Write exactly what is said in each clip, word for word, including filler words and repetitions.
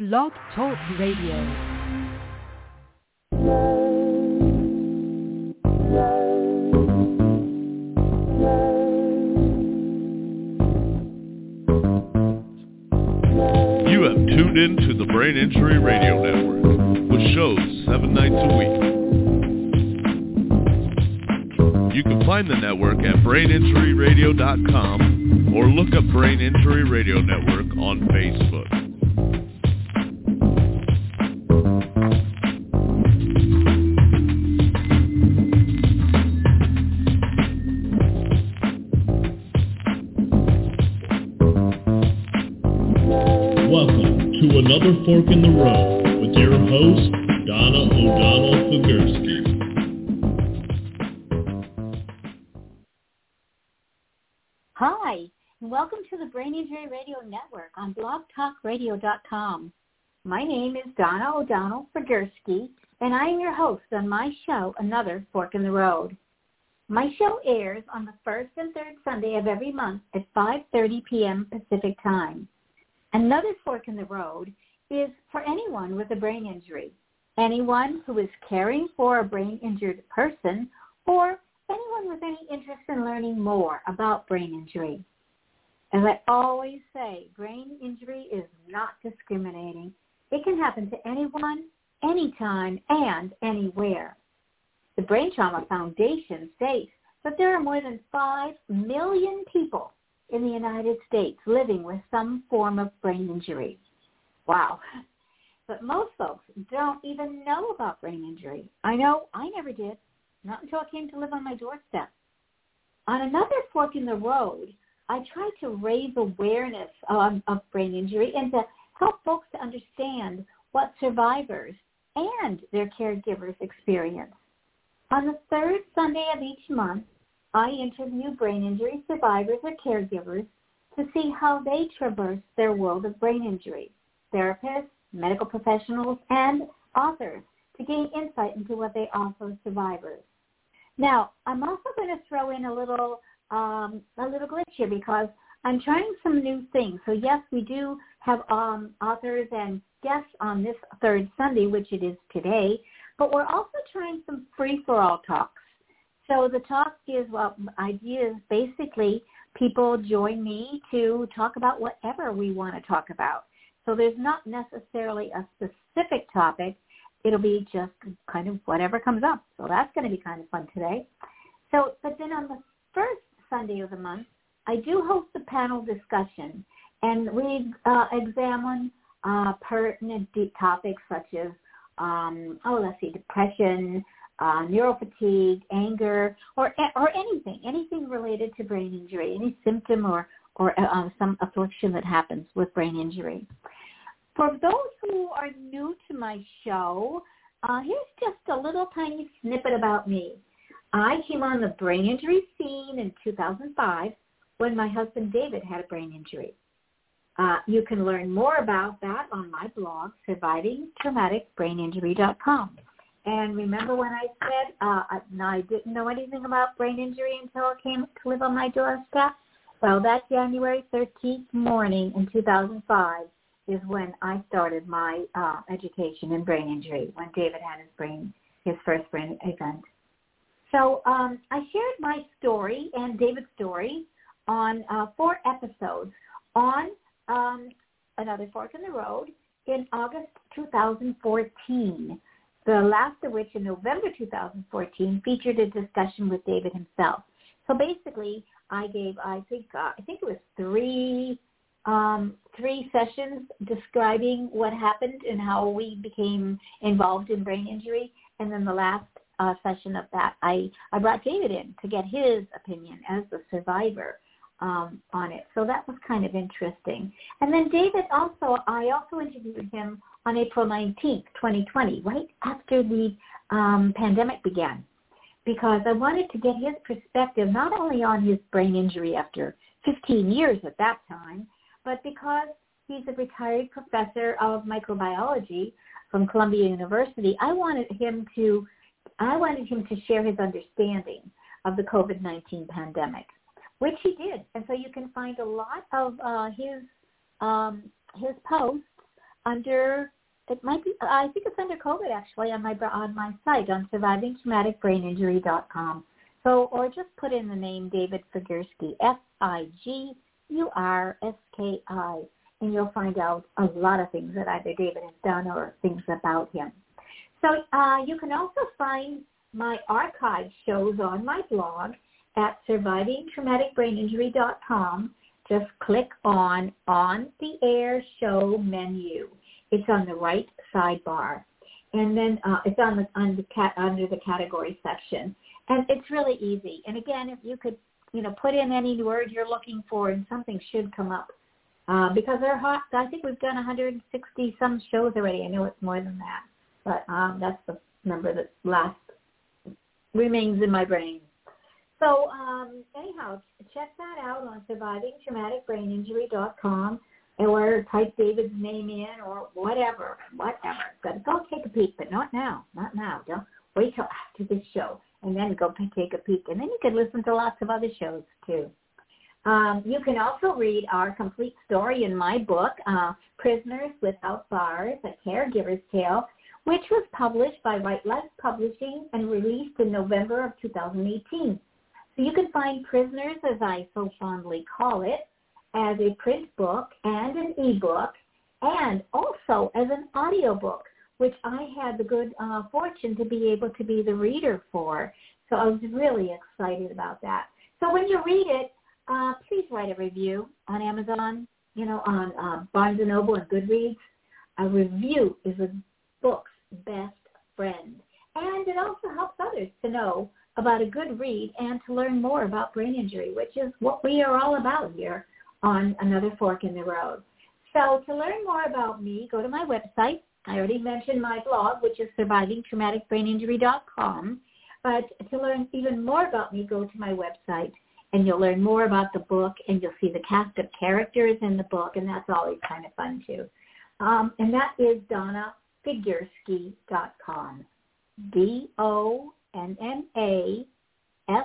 Blog Talk Radio. You have tuned in to the Brain Injury Radio Network, with shows seven nights a week. You can find the network at brain injury radio dot com or look up Brain Injury Radio Network on Facebook. Welcome to another Fork in the Road with your host, Donna O'Donnell Figursky. Hi, and welcome to the Brain Injury Radio Network on blog talk radio dot com. My name is Donna O'Donnell Figursky, and I am your host on my show, Another Fork in the Road. My show airs on the first and third Sunday of every month at five thirty p.m. Pacific Time. Another Fork in the Road is for anyone with a brain injury, anyone who is caring for a brain-injured person, or anyone with any interest in learning more about brain injury. As I always say, brain injury is not discriminating. It can happen to anyone, anytime, and anywhere. The Brain Trauma Foundation states that there are more than five million people in the United States living with some form of brain injury. Wow. But most folks don't even know about brain injury. I know I never did, not until I came to live on my doorstep. On Another Fork in the Road, I try to raise awareness um, of brain injury and to help folks to understand what survivors and their caregivers experience. On the third Sunday of each month, I interview brain injury survivors or caregivers to see how they traverse their world of brain injury, therapists, medical professionals, and authors to gain insight into what they offer survivors. Now, I'm also going to throw in a little um, a little glitch here because I'm trying some new things. So, yes, we do have um, authors and guests on this third Sunday, which it is today, but we're also trying some free-for-all talks. So the talk is, well, idea is basically people join me to talk about whatever we want to talk about. So there's not necessarily a specific topic. It'll be just kind of whatever comes up. So that's going to be kind of fun today. So, but then on the first Sunday of the month, I do host a panel discussion, and we uh, examine uh, pertinent deep topics such as, um, oh, let's see, depression, Uh, neurofatigue, anger, or or anything, anything related to brain injury, any symptom or, or uh, some affliction that happens with brain injury. For those who are new to my show, uh, here's just a little tiny snippet about me. I came on the brain injury scene in two thousand five when my husband David had a brain injury. Uh, you can learn more about that on my blog, surviving traumatic brain injury dot com. And remember when I said uh, I didn't know anything about brain injury until I came to live on my doorstep? Well, that January thirteenth morning in two thousand five is when I started my uh, education in brain injury, when David had his brain, his first brain event. So um, I shared my story and David's story on uh, four episodes on um, Another Fork in the Road in August two thousand fourteen. The last of which in November two thousand fourteen featured a discussion with David himself. So basically, I gave, I think, uh, I think it was three, um, three sessions describing what happened and how we became involved in brain injury. And then the last uh, session of that, I, I brought David in to get his opinion as the survivor um, on it. So that was kind of interesting. And then David also, I also interviewed him on April nineteenth, twenty twenty, right after the um, pandemic began, because I wanted to get his perspective not only on his brain injury after fifteen years at that time, but because he's a retired professor of microbiology from Columbia University. I wanted him to, I wanted him to share his understanding of the COVID nineteen pandemic, which he did. And so you can find a lot of uh, his um, his posts under, it might be, I think it's under COVID actually on my on my site on surviving traumatic brain injury dot com. So, or just put in the name David Figursky, F I G U R S K I, and you'll find out a lot of things that either David has done or things about him. So uh, you can also find my archive shows on my blog at surviving traumatic brain injury dot com. Just click on On the Air Show menu. It's on the right sidebar. And then uh, it's on the, on the cat, under the category section. And it's really easy. And again, if you could, you know, put in any word you're looking for and something should come up. Uh, because they're hot. I think we've done one hundred sixty some shows already. I know it's more than that. But um, that's the number that last remains in my brain. So um, anyhow, check that out on surviving traumatic brain injury dot com or type David's name in or whatever, whatever. But go take a peek, but not now, not now. Don't wait till after this show and then go take a peek. And then you can listen to lots of other shows too. Um, you can also read our complete story in my book, uh, Prisoners Without Bars, A Caregiver's Tale, which was published by White Life Publishing and released in November of two thousand eighteen. So you can find Prisoners, as I so fondly call it, as a print book and an ebook, and also as an audiobook, which I had the good uh, fortune to be able to be the reader for. So I was really excited about that. So when you read it, uh, please write a review on Amazon, you know, on uh, Barnes and Noble and Goodreads. A review is a book's best friend. And it also helps others to know about a good read and to learn more about brain injury, which is what we are all about here on Another Fork in the Road. So to learn more about me, go to my website. I already mentioned my blog, which is surviving traumatic brain injury dot com. But to learn even more about me, go to my website, and you'll learn more about the book, and you'll see the cast of characters in the book, and that's always kind of fun, too. Um, and that is Donna Figursky dot com. D O N N A F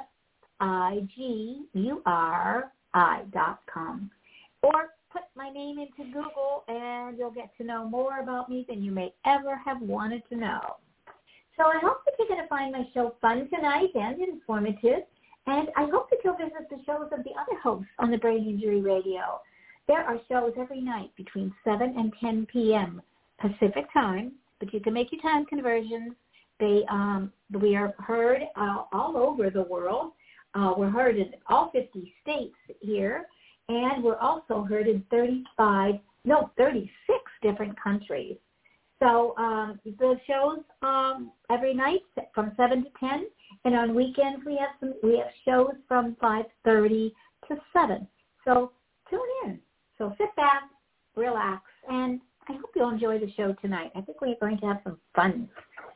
I G U R I dot com. Or put my name into Google and you'll get to know more about me than you may ever have wanted to know. So I hope that you're going to find my show fun tonight and informative. And I hope that you'll visit the shows of the other hosts on the Brain Injury Radio. There are shows every night between seven and ten p.m. Pacific time, but you can make your time conversions. They, um, we are heard uh, all over the world. Uh, we're heard in all fifty states here, and we're also heard in thirty-five, no, thirty-six different countries. So um, the shows um, every night from seven to ten, and on weekends we have some. We have shows from five thirty to seven. So tune in. So sit back, relax, and I hope you'll enjoy the show tonight. I think we're going to have some fun.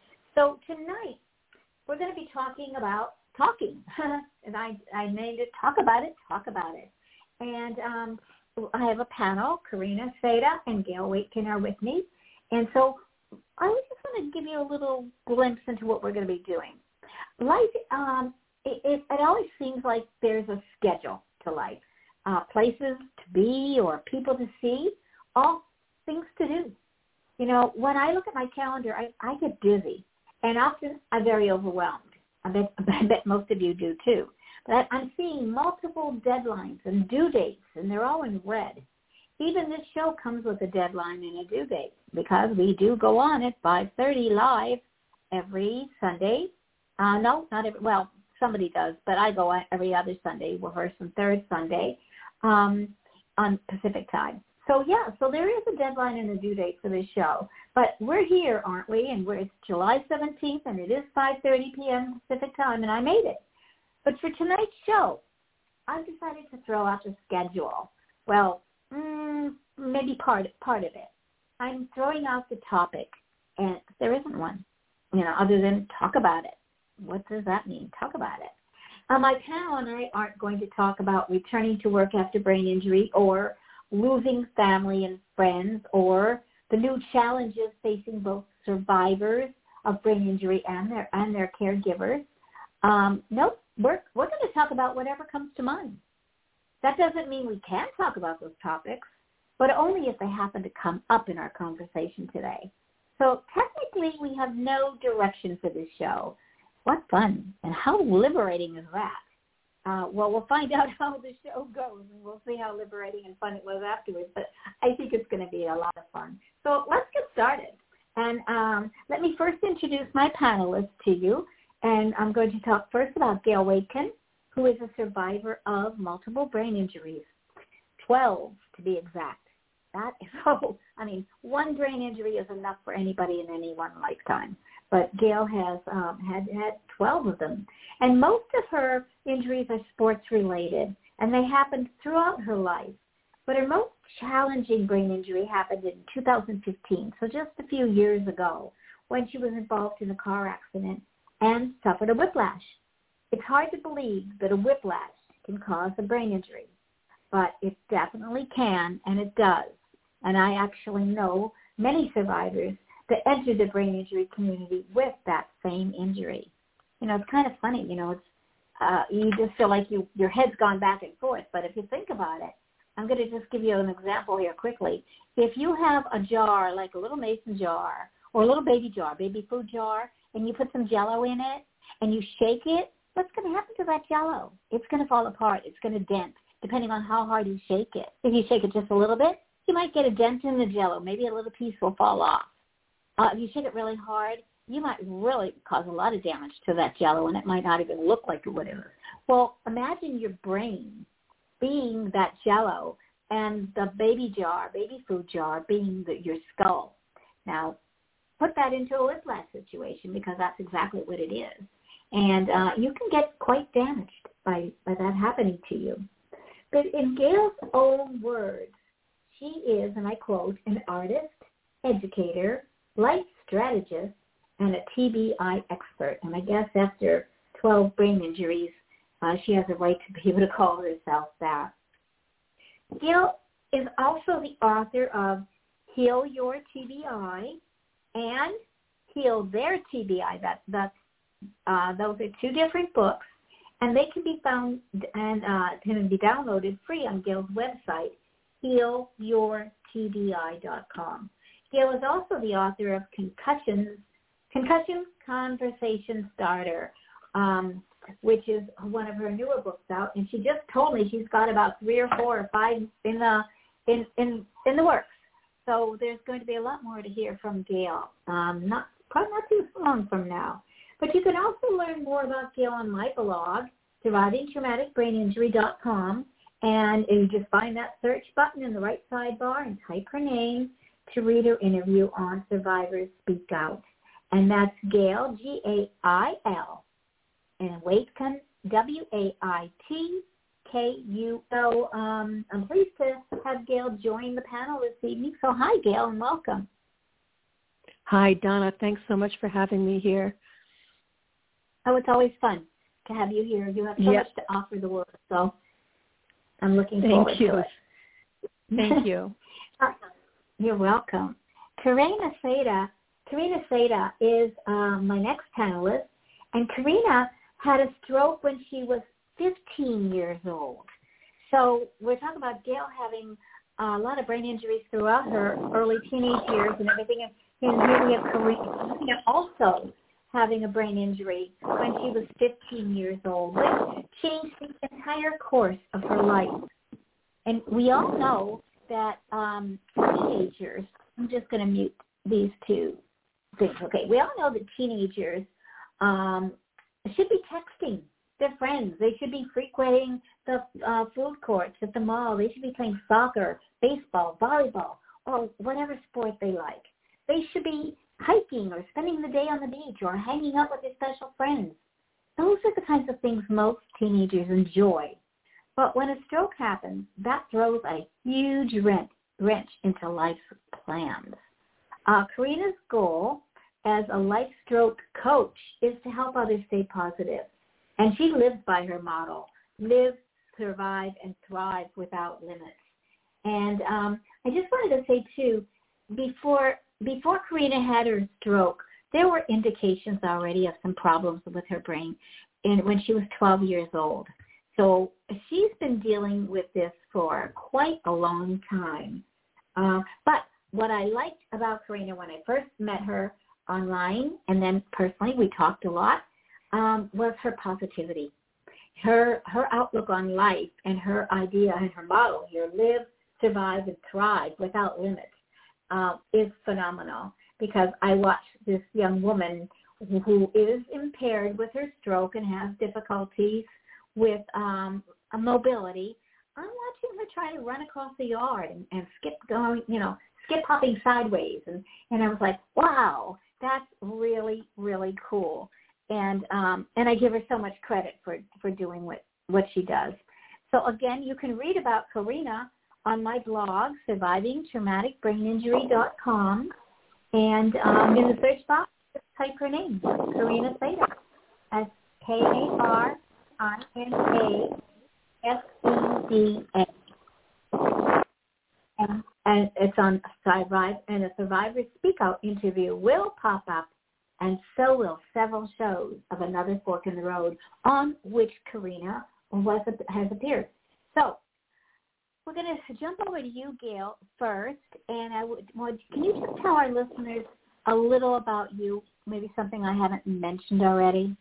So tonight, we're going to be talking about talking. and I, I named it Talk About It, Talk About It. And um, I have a panel. Karina Seda and Gail Waitkin are with me. And so I just want to give you a little glimpse into what we're going to be doing. Life, um, it, it, it always seems like there's a schedule to life. Uh, places to be or people to see, all things to do. You know, when I look at my calendar, I, I get busy. And often I'm very overwhelmed. I bet, I bet most of you do too. But I'm seeing multiple deadlines and due dates, and they're all in red. Even this show comes with a deadline and a due date because we do go on at five thirty live every Sunday. Uh, no, not every, well, somebody does, but I go on every other Sunday, well, first and third Sunday um, on Pacific time. So, yeah, so there is a deadline and a due date for this show. But we're here, aren't we? And we're, it's July seventeenth, and it is five thirty p.m. Pacific time, and I made it. But for tonight's show, I've decided to throw out the schedule. Well, mm, maybe part, part of it. I'm throwing out the topic, and there isn't one, you know, other than talk about it. What does that mean? Talk about it. Uh, my panel and I aren't going to talk about returning to work after brain injury or losing family and friends or the new challenges facing both survivors of brain injury and their and their caregivers. Um, nope, we're, we're going to talk about whatever comes to mind. That doesn't mean we can't talk about those topics, but only if they happen to come up in our conversation today. So technically, we have no direction for this show. What fun, and how liberating is that? Uh, well, we'll find out how the show goes, and we'll see how liberating and fun it was afterwards, but I think it's going to be a lot of fun. So let's get started. And um, let me first introduce my panelists to you, and I'm going to talk first about Gail Waitkin, who is a survivor of multiple brain injuries, twelve to be exact. That is so, I mean, one brain injury is enough for anybody in any one lifetime. But Gail has um, had, had twelve of them. And most of her injuries are sports-related, and they happened throughout her life. But her most challenging brain injury happened in two thousand fifteen, so just a few years ago, when she was involved in a car accident and suffered a whiplash. It's hard to believe that a whiplash can cause a brain injury, but it definitely can, and it does. And I actually know many survivors that entered the brain injury community with that same injury. You know, it's kind of funny, you know, it's uh, you just feel like you your head's gone back and forth, but if you think about it, I'm going to just give you an example here quickly. If you have a jar, like a little mason jar, or a little baby jar, baby food jar, and you put some Jell-O in it, and you shake it, what's going to happen to that Jell-O? It's going to fall apart. It's going to dent, depending on how hard you shake it. If you shake it just a little bit, you might get a dent in the Jell-O. Maybe a little piece will fall off. Uh, if you shake it really hard, you might really cause a lot of damage to that Jell-O, and it might not even look like what it is. Well, imagine your brain being that Jell-O and the baby jar, baby food jar, being the, your skull. Now, put that into a whiplash situation, because that's exactly what it is. And uh, you can get quite damaged by, by that happening to you. But in Gail's own words, she is, and I quote, an artist, educator, life strategist, and a T B I expert. And I guess after twelve brain injuries, uh, she has a right to be able to call herself that. Gail is also the author of Heal Your T B I and Heal Their T B I. That, that's, uh, those are two different books, and they can be found and uh, can be downloaded free on Gail's website, heal your t b i dot com. Gail is also the author of Concussions, Concussion Conversation Starter, um, which is one of her newer books out. And she just told me she's got about three or four or five in the in in, in the works. So there's going to be a lot more to hear from Gail. Um, not probably not too long from now. But you can also learn more about Gail on my blog, surviving traumatic brain injury dot com. And you just find that search button in the right sidebar and type her name to read her interview on Survivors Speak Out. And that's Gail, G A I L, and Waitkin, W A I T K U O. Um, I'm pleased to have Gail join the panel this evening. So hi, Gail, and welcome. Hi, Donna. Thanks so much for having me here. Oh, it's always fun to have you here. You have so yep. much to offer the world, so I'm looking Thank forward you. to it. Thank you. You're welcome. Karina Seda, Karina Seda is um, my next panelist, and Karina had a stroke when she was fifteen years old. So we're talking about Gail having a lot of brain injuries throughout her early teenage years and everything, and here we have Karina also having a brain injury when she was fifteen years old, which changed the entire course of her life. And we all know that um, teenagers, I'm just going to mute these two things. Okay, we all know that teenagers um, should be texting their friends. They should be frequenting the uh, food courts at the mall. They should be playing soccer, baseball, volleyball, or whatever sport they like. They should be hiking or spending the day on the beach or hanging out with their special friends. Those are the kinds of things most teenagers enjoy. But when a stroke happens, that throws a huge wrench, wrench into life's plans. Uh, Karina's goal as a life stroke coach is to help others stay positive. And she lives by her motto, live, survive, and thrive without limits. And um, I just wanted to say, too, before before Karina had her stroke, there were indications already of some problems with her brain in, when she was twelve years old. So she's been dealing with this for quite a long time. Uh, but what I liked about Karina when I first met her online and then personally, we talked a lot, um, was her positivity. Her her outlook on life and her idea and her model here, live, survive, and thrive without limits, uh, is phenomenal. Because I watched this young woman who is impaired with her stroke and has difficulties with um, a mobility. I'm watching her try to run across the yard and, and skip going, you know, skip hopping sideways. And, and I was like, wow, that's really, really cool. And um, and I give her so much credit for, for doing what, what she does. So, again, you can read about Karina on my blog, surviving traumatic brain injury dot com. And um, in the search box, just type her name, Karina Sater. That's K A R I N A S E D A. And, and it's on Survive, and a Survivor Speak Out interview will pop up, and so will several shows of Another Fork in the Road on which Karina was has appeared. So we're going to jump over to you, Gail, first, and I would, well, can you just tell our listeners a little about you, maybe something I haven't mentioned already?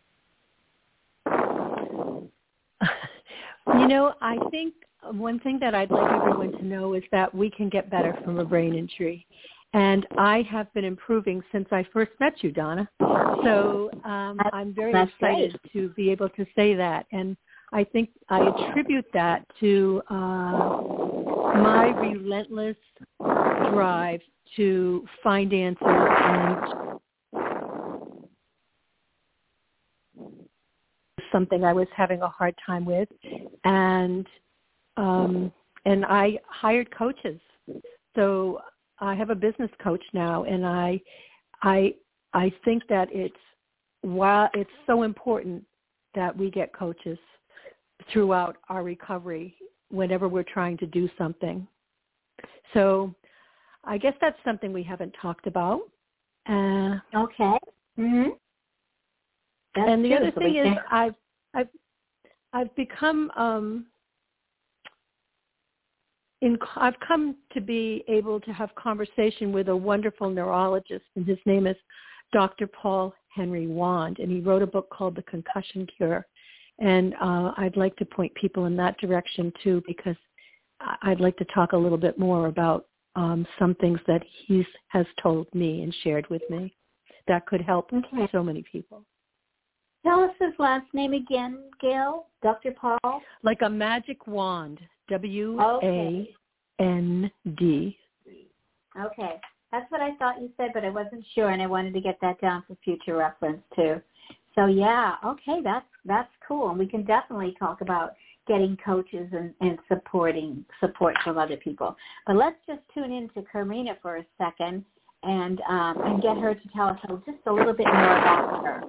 You know, I think one thing that I'd like everyone to know is that we can get better from a brain injury. And I have been improving since I first met you, Donna. So um, I'm very That's excited great. to be able to say that. And I think I attribute that to uh, my relentless drive to find answers and something I was having a hard time with. And um, and I hired coaches. So I have a business coach now, and I I I think that it's while it's so important that we get coaches throughout our recovery whenever we're trying to do something. So I guess that's something we haven't talked about. Uh, okay. Mm-hmm. And the true. other So thing we is can- I've I've I've become um, in I've come to be able to have conversation with a wonderful neurologist, and his name is Doctor Paul Henry Wand, and he wrote a book called The Concussion Cure. And uh, I'd like to point people in that direction too, because I'd like to talk a little bit more about um, some things that he has told me and shared with me that could help Okay. so many people. Tell us his last name again, Gail. Doctor Paul. Like a magic wand, W A N D. Okay. That's what I thought you said, but I wasn't sure, and I wanted to get that down for future reference too. So yeah, okay, that's that's cool, and we can definitely talk about getting coaches and, and supporting support from other people. But let's just tune in to Karina for a second and um, and get her to tell us just a little bit more about her.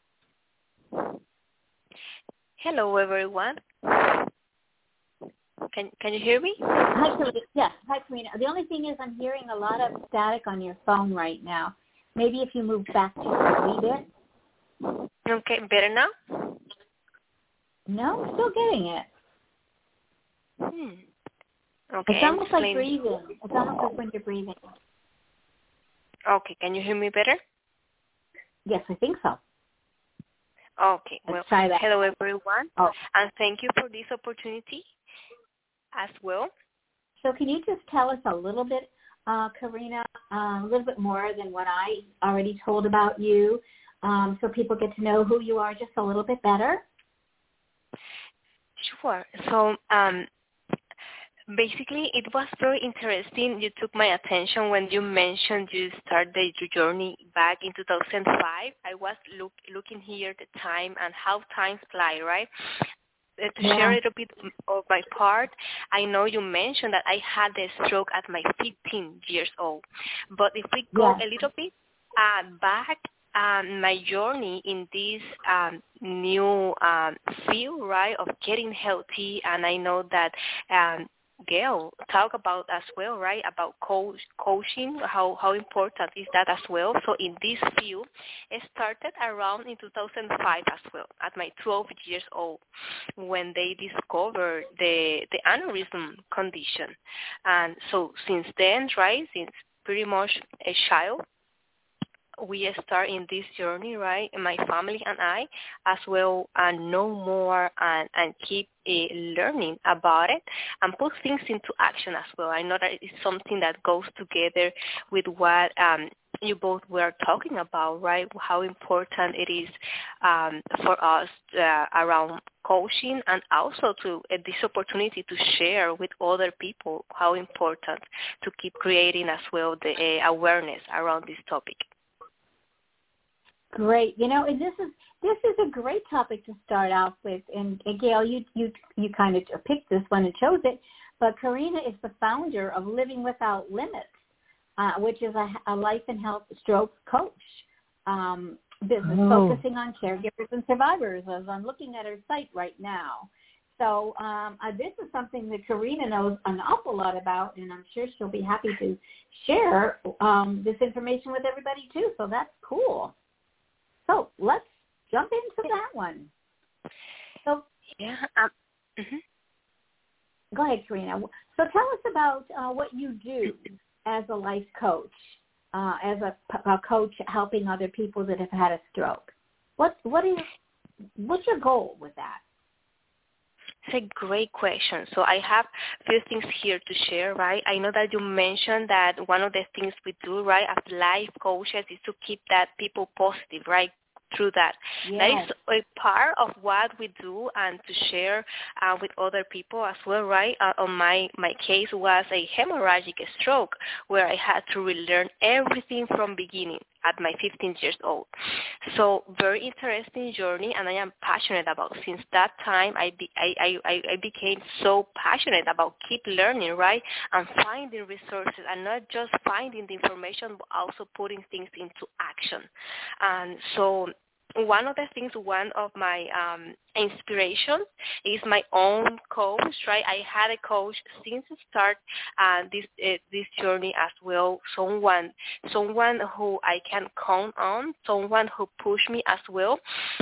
Hello, everyone. Can can you hear me? Hi, Karina. Yes, hi, Karina. The only thing is I'm hearing a lot of static on your phone right now. Maybe if you move back just a wee bit. Okay, better now? No, still getting it. Hmm. Okay. It's almost like explain. breathing. It's almost like when you're breathing. Okay, can you hear me better? Yes, I think so. Okay. Let's Well, try that. hello, everyone, Oh. and thank you for this opportunity as well. So can you just tell us a little bit, uh, Karina, uh, a little bit more than what I already told about you, um, so people get to know who you are just a little bit better? Sure. So, um, basically, it was very interesting. You took my attention when you mentioned you started your journey back in two thousand five. I was look, looking here at the time and how time fly, right? Uh, to Yeah. share a little bit of my part, I know you mentioned that I had a stroke at my fifteen years old. But if we go Yeah. a little bit uh, back, um, my journey in this um, new um, field, right, of getting healthy, and I know that um, Gail talk about as well, right, about coach, coaching, how, how important is that as well. So in this field, it started around in two thousand five as well, at my twelve years old, when they discovered the, the aneurysm condition. And so since then, right, since pretty much a child, we start in this journey, right, my family and I, as well, and know more and, and keep uh, learning about it and put things into action as well. I know that it's something that goes together with what um, you both were talking about, right, how important it is um, for us uh, around coaching, and also to uh, this opportunity to share with other people how important to keep creating as well the uh, awareness around this topic. Great. You know, and this is this is a great topic to start off with. And, and Gail, you you you kind of picked this one and chose it. But Karina is the founder of Living Without Limits, uh, which is a, a life and health stroke coach um, business oh. focusing on caregivers and survivors. As I'm looking at her site right now. So um, uh, this is something that Karina knows an awful lot about, and I'm sure she'll be happy to share um, this information with everybody too. So that's cool. So let's jump into that one. So yeah, um, mm-hmm. Go ahead, Karina. So tell us about uh, what you do as a life coach, uh, as a, a coach helping other people that have had a stroke. What what is what's your goal with that? It's a great question. So I have a few things here to share, right? I know that you mentioned that one of the things we do, right, as life coaches is to keep that people positive, right, through that. Yes. That is a part of what we do, and to share uh, with other people as well, right? Uh, on my, my case was a hemorrhagic stroke where I had to relearn everything from beginning at my fifteen years old. So very interesting journey, and I am passionate about. Since that time, I, be, I, I, I became so passionate about keep learning, right, and finding resources, and not just finding the information, but also putting things into action. And so one of the things, one of my um, inspirations is my own coach, right? I had a coach since the start uh, this uh, this journey as well. Someone, someone who I can count on, someone who pushed me as well,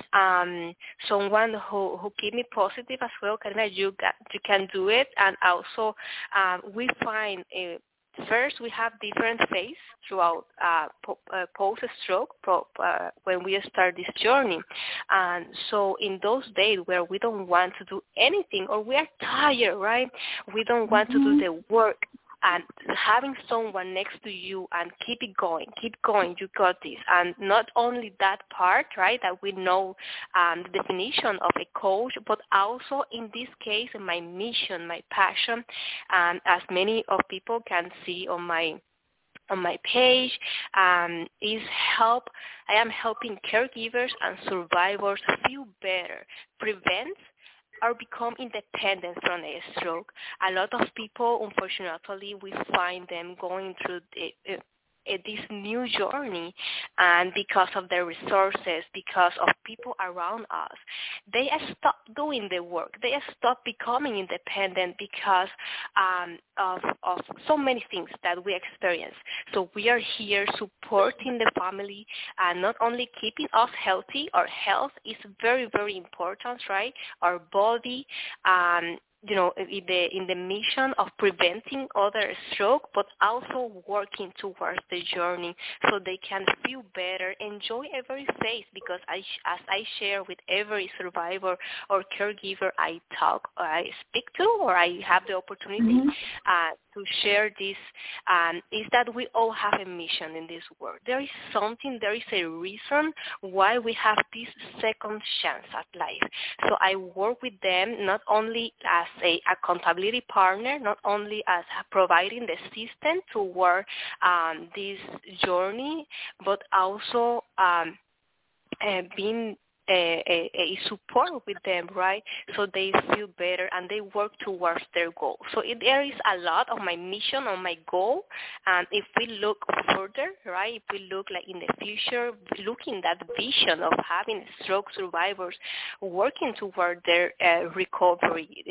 um, someone who who keep me positive as well. Karina, you got, you can do it, and also um, we find a First, we have different phases throughout uh, po- uh, post-stroke po- uh, when we start this journey. And so in those days where we don't want to do anything, or we are tired, right? We don't want mm-hmm. to do the work. And having someone next to you and keep it going, keep going, you got this. And not only that part, right, that we know um, the definition of a coach, but also in this case, my mission, my passion, um, as many of people can see on my on my page, um, is help. I am helping caregivers and survivors feel better, prevent or become independent from a stroke. A lot of people, unfortunately, we find them going through the, uh, uh, this new journey, and because of their resources, because of people around us, they stop doing the work. They stop becoming independent because um, of, of so many things that we experience. So we are here supporting the family and not only keeping us healthy. Our health is very, very important, right? Our body, um, you know, in the in the mission of preventing other stroke, but also working towards the journey so they can feel better, enjoy every phase, because I, as I share with every survivor or caregiver I talk, or I speak to, or I have the opportunity mm-hmm. uh, to share this, um, is that we all have a mission in this world. There is something, there is a reason why we have this second chance at life. So I work with them not only as a accountability partner, not only as providing the system toward um, this journey, but also um, uh, being A, a, a support with them, right, so they feel better and they work towards their goal. So it, there is a lot of my mission, on my goal, and if we look further, right, if we look like in the future, looking that vision of having stroke survivors working toward their uh, recovery, uh,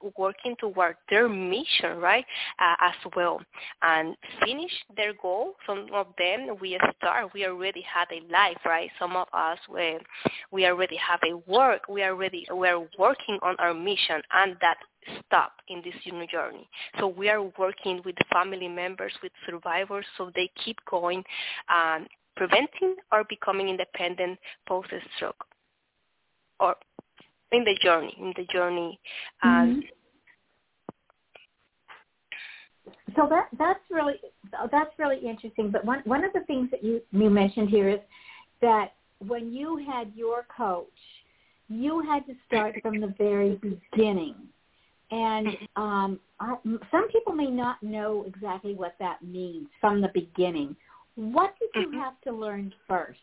working toward their mission, right, uh, as well, and finish their goal. Some of them, we start, we already had a life, right? Some of us, we, we already have a work. We already, we are working on our mission, and that stop in this new journey. So we are working with family members, with survivors, so they keep going, um, preventing or becoming independent post-stroke, or in the journey, in the journey. Um, mm-hmm. So that that's really that's really interesting. But one one of the things that you you mentioned here is that when you had your coach, you had to start from the very beginning. And um, I, some people may not know exactly what that means, from the beginning. What did you mm-hmm. have to learn first?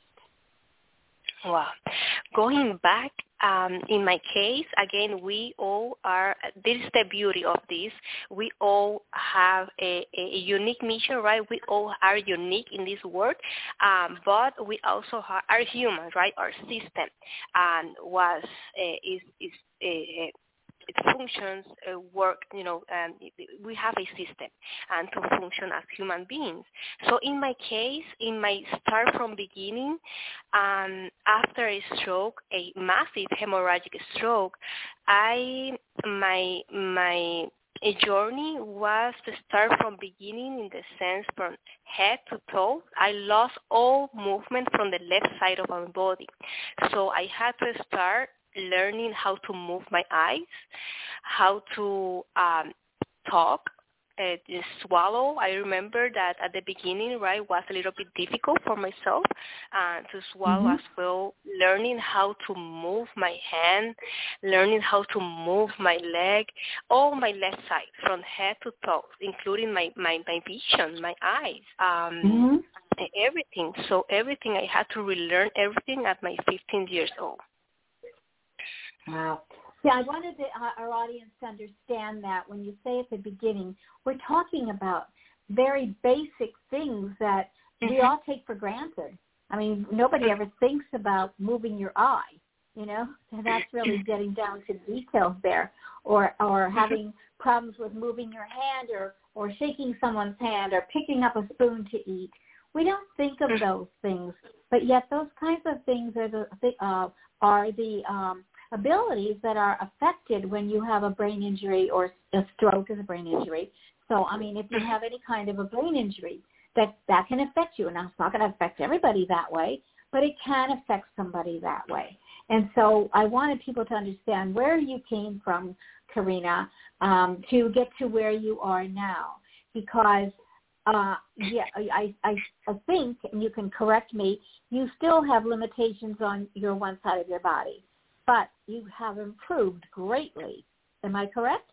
Wow. Going back, um, in my case, again, we all are, this is the beauty of this, we all have a, a unique mission, right? We all are unique in this world, um, but we also have, are human, right? Our system um, was, uh, is, is uh, it functions, uh, work, you know, um, we have a system and to function as human beings. So in my case, in my start from beginning, um, after a stroke, a massive hemorrhagic stroke, I, my, my, a journey was to start from beginning in the sense from head to toe. I lost all movement from the left side of my body. So I had to start learning how to move my eyes, how to um, talk, uh, just swallow. I remember that at the beginning, right, was a little bit difficult for myself uh, to swallow mm-hmm. as well, learning how to move my hand, learning how to move my leg, all my left side from head to toe, including my, my, my vision, my eyes. Um, mm-hmm. Everything. So everything, I had to relearn everything at my fifteen years old. Wow. Yeah, I wanted the, uh, our audience to understand that when you say at the beginning, we're talking about very basic things that mm-hmm. we all take for granted. I mean, nobody ever thinks about moving your eye, you know, and that's really getting down to details there, or or having problems with moving your hand, or, or shaking someone's hand, or picking up a spoon to eat. We don't think of those things, but yet those kinds of things are the, uh, are the um, abilities that are affected when you have a brain injury, or a stroke is a brain injury. So, I mean, if you have any kind of a brain injury, that, that can affect you. Now, it's not going to affect everybody that way, but it can affect somebody that way. And so I wanted people to understand where you came from, Karina, um, to get to where you are now. Because, uh, yeah, I, I, I think, and you can correct me, you still have limitations on your one side of your body, but you have improved greatly. Am I correct?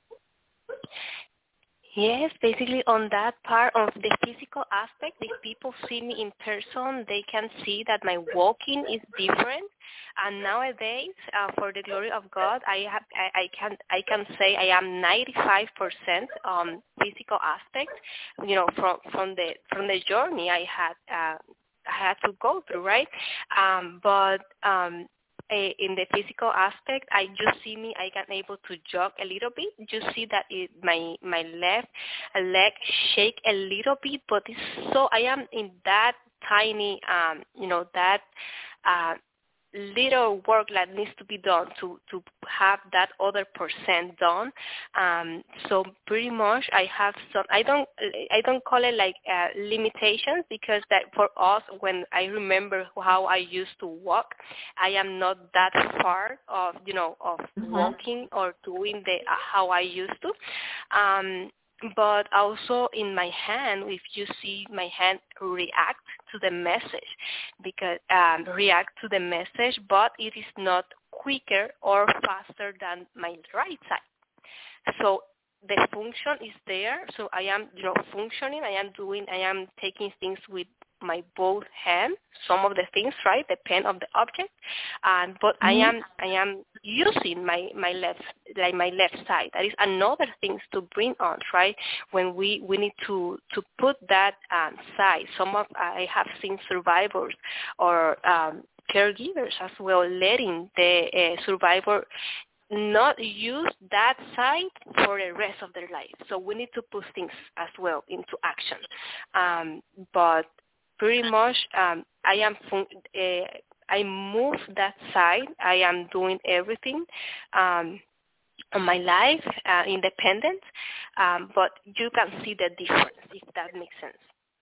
Yes, basically on that part of the physical aspect, if people see me in person, they can see that my walking is different. And nowadays, uh, for the glory of God, I have I, I can I can say I am ninety-five percent um, physical aspect. You know, from from the from the journey I had uh, I had to go through, right? Um, but um, in the physical aspect, I just see me, I can able to jog a little bit. You see that it, my my left leg shake a little bit, but it's so I am in that tiny, um, you know, that uh, little work that needs to be done to, to have that other percent done. Um, so pretty much I have some, I don't, I don't call it like uh, limitations, because that for us, when I remember how I used to walk, I am not that far of, you know, of mm-hmm. walking or doing the, uh, how I used to. Um, but also in my hand, if you see my hand react to the message, because um, react to the message, but it is not quicker or faster than my right side. So the function is there. So I am, you know, functioning. I am doing. I am taking things with my both hands. Some of the things, right, depend on the object. Um, but mm-hmm. I am, I am using my, my left, like my left side. That is another thing to bring on, right? When we, we need to, to put that um, side. Some of I have seen survivors or um, caregivers as well letting the uh, survivor not use that side for the rest of their life. So we need to put things as well into action. Um, but pretty much, um, I am fun- uh, I move that side. I am doing everything um, on my life, uh, independent. Um, but you can see the difference, if that makes sense.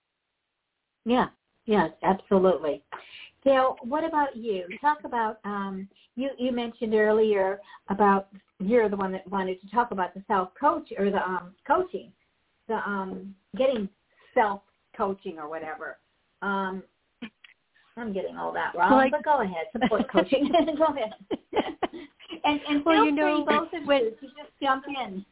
Yeah. Yes, absolutely. Gail, what about you? Talk about, um, you, you mentioned earlier about, you're the one that wanted to talk about the self-coach or the um, coaching, the um, getting self-coaching or whatever. Um, I'm getting all that wrong, like, but go ahead, support coaching. Go ahead. and and well, feel you know, free, both of when, you, to just jump in.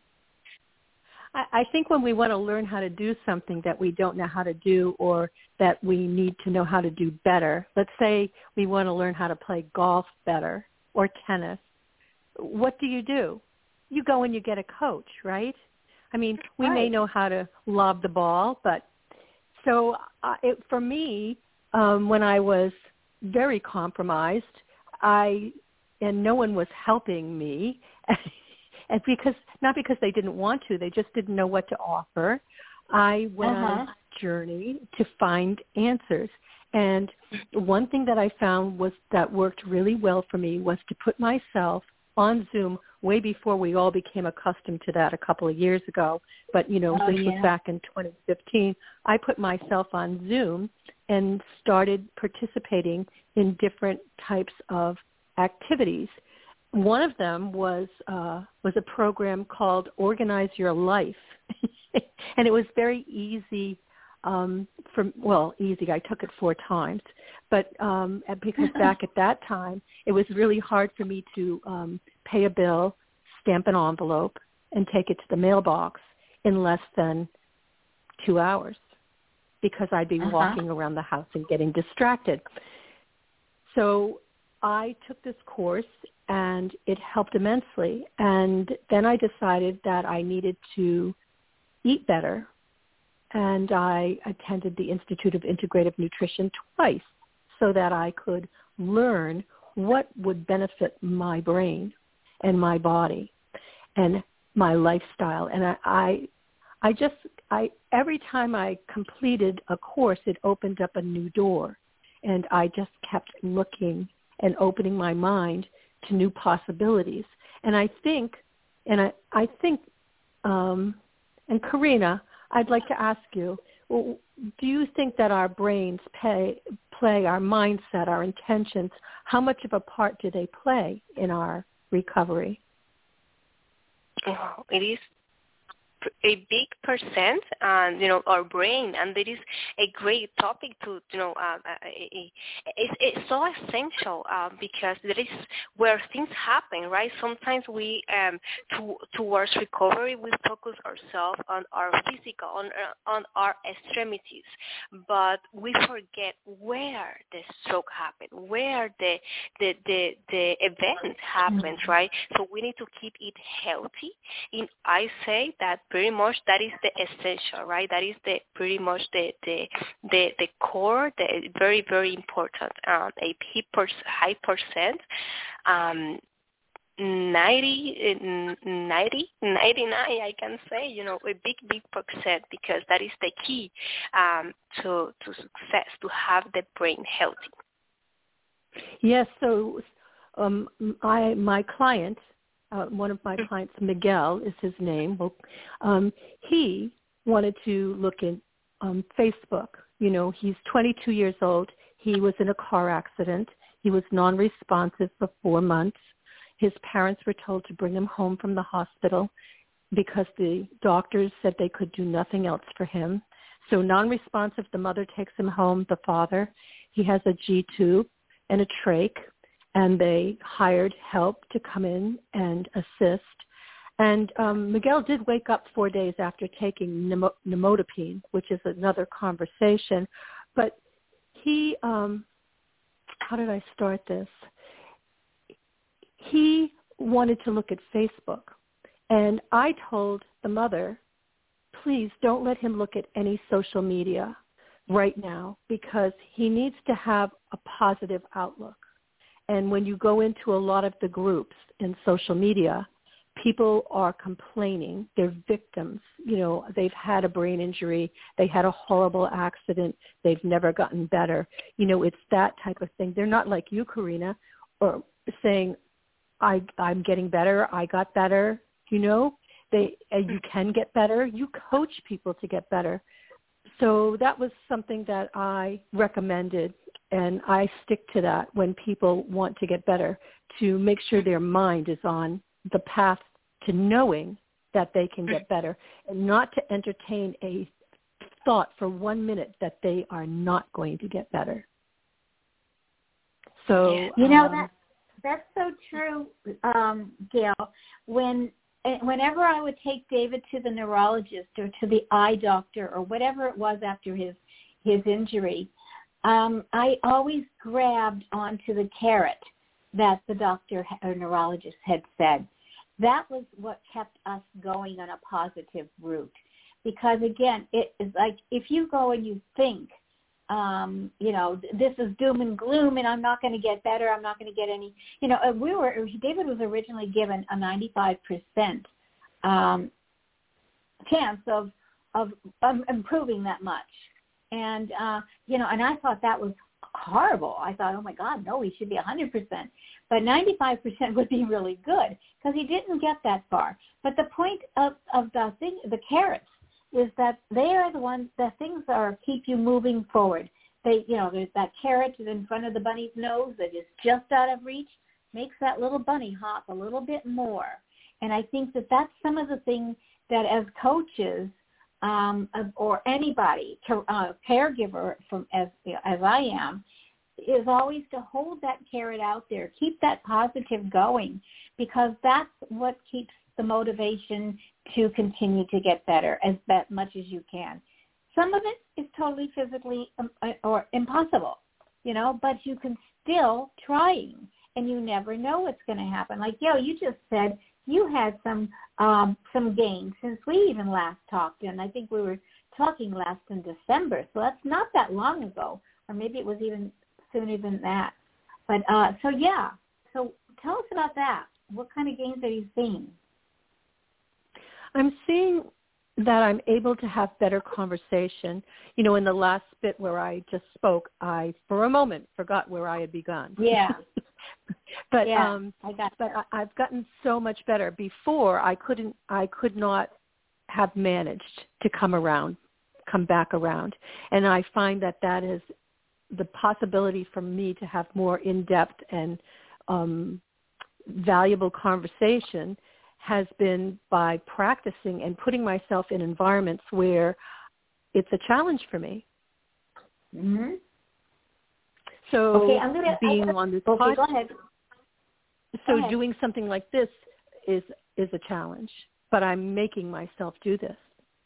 I, I think when we want to learn how to do something that we don't know how to do or that we need to know how to do better, let's say we want to learn how to play golf better or tennis, what do you do? You go and you get a coach, right? I mean, we right. may know how to lob the ball, but so uh, it, for me, um, when I was very compromised, I and no one was helping me, and because not because they didn't want to, they just didn't know what to offer. I went uh-huh. on a journey to find answers, and one thing that I found was that worked really well for me was to put myself on Zoom way before we all became accustomed to that a couple of years ago. But, you know, oh, this yeah. was back in twenty fifteen. I put myself on Zoom and started participating in different types of activities. One of them was uh, was a program called Organize Your Life. And it was very easy um, from, well, easy. I took it four times. But um, because back at that time, it was really hard for me to um, pay a bill, stamp an envelope, and take it to the mailbox in less than two hours because I'd be uh-huh. walking around the house and getting distracted. So I took this course, and it helped immensely. And then I decided that I needed to eat better, and I attended the Institute of Integrative Nutrition twice so that I could learn what would benefit my brain and my body and my lifestyle. And I, I, I just, I every time I completed a course, it opened up a new door, and I just kept looking and opening my mind to new possibilities. And I think, and I, I think, um, and Karina, I'd like to ask you, do you think that our brains pay, play, our mindset, our intentions, how much of a part do they play in our recovery? Oh, it is a big percent, and you know, our brain, and it is a great topic to, you know, uh, it's, it's so essential uh, because that is where things happen, right? Sometimes we, um, to, towards recovery, we focus ourselves on our physical, on uh, on our extremities, but we forget where the stroke happened, where the the the, the event happens, right? So we need to keep it healthy. In I say that. Pretty much that is the essential, right? That is the pretty much the the the, the core, the very, very important. Um, a high percent, um, ninety, ninety, ninety-nine, I can say, you know, a big, big percent, because that is the key um, to to success, to have the brain healthy. Yes. So, um, I my client. Uh, one of my clients, Miguel is his name. Well, um, he wanted to look at um, Facebook. You know, he's twenty-two years old. He was in a car accident. He was non-responsive for four months. His parents were told to bring him home from the hospital because the doctors said they could do nothing else for him. So non-responsive, the mother takes him home, the father. He has a G-tube and a trach. And they hired help to come in and assist. And um, Miguel did wake up four days after taking nemo- nimodipine, which is another conversation. But he, um, how did I start this? He wanted to look at Facebook. And I told the mother, please don't let him look at any social media right now, because he needs to have a positive outlook. and when you go into a lot of the groups in social media, people are complaining. They're victims. You know, they've had a brain injury. They had a horrible accident. They've never gotten better. You know, it's that type of thing. They're not like you, Karina, or saying, I, I'm getting better. I got better. You know, they uh, you can get better. You coach people to get better. So that was something that I recommended, and I stick to that when people want to get better, to make sure their mind is on the path to knowing that they can get better, and not to entertain a thought for one minute that they are not going to get better. So you know um, that that's so true, um, Gail. When whenever I would take David to the neurologist or to the eye doctor or whatever it was after his his injury, um, I always grabbed onto the carrot that the doctor or neurologist had said. That was what kept us going on a positive route. Because, again, it is like if you go and you think, um, you know, this is doom and gloom and I'm not going to get better, I'm not going to get any, you know, we were, David was originally given a ninety-five percent um, chance of, of of improving that much. And, uh, you know, and I thought that was horrible. I thought, oh, my God, no, he should be one hundred percent. But ninety-five percent would be really good because he didn't get that far. But the point of, of the thing, the carrots, is that they are the ones, the things that are keep you moving forward. They, you know, there's that carrot in front of the bunny's nose that is just out of reach, makes that little bunny hop a little bit more. And I think that that's some of the things that as coaches um, or anybody, uh, caregiver from as as I am, is always to hold that carrot out there, keep that positive going, because that's what keeps the motivation to continue to get better as that much as you can. Some of it is totally physically um, or impossible, you know, but you can still trying, and you never know what's going to happen. Like, yo, you just said you had some um, some gains since we even last talked, and I think we were talking last in December, so that's not that long ago, or maybe it was even sooner than that. But uh, so yeah, so tell us about that. What kind of gains are you seeing? I'm seeing that I'm able to have better conversation. You know, in the last bit where I just spoke, I, for a moment, forgot where I had begun. Yeah. but yeah, um, I got but I, I've gotten so much better. Before, I couldn't, I could not have managed to come around, come back around. And I find that that is the possibility for me to have more in-depth and um, valuable conversation has been by practicing and putting myself in environments where it's a challenge for me. Mm-hmm. So okay, I'm gonna, being gonna, on this okay, podcast, go ahead. so go ahead. doing something like this is is a challenge, but I'm making myself do this.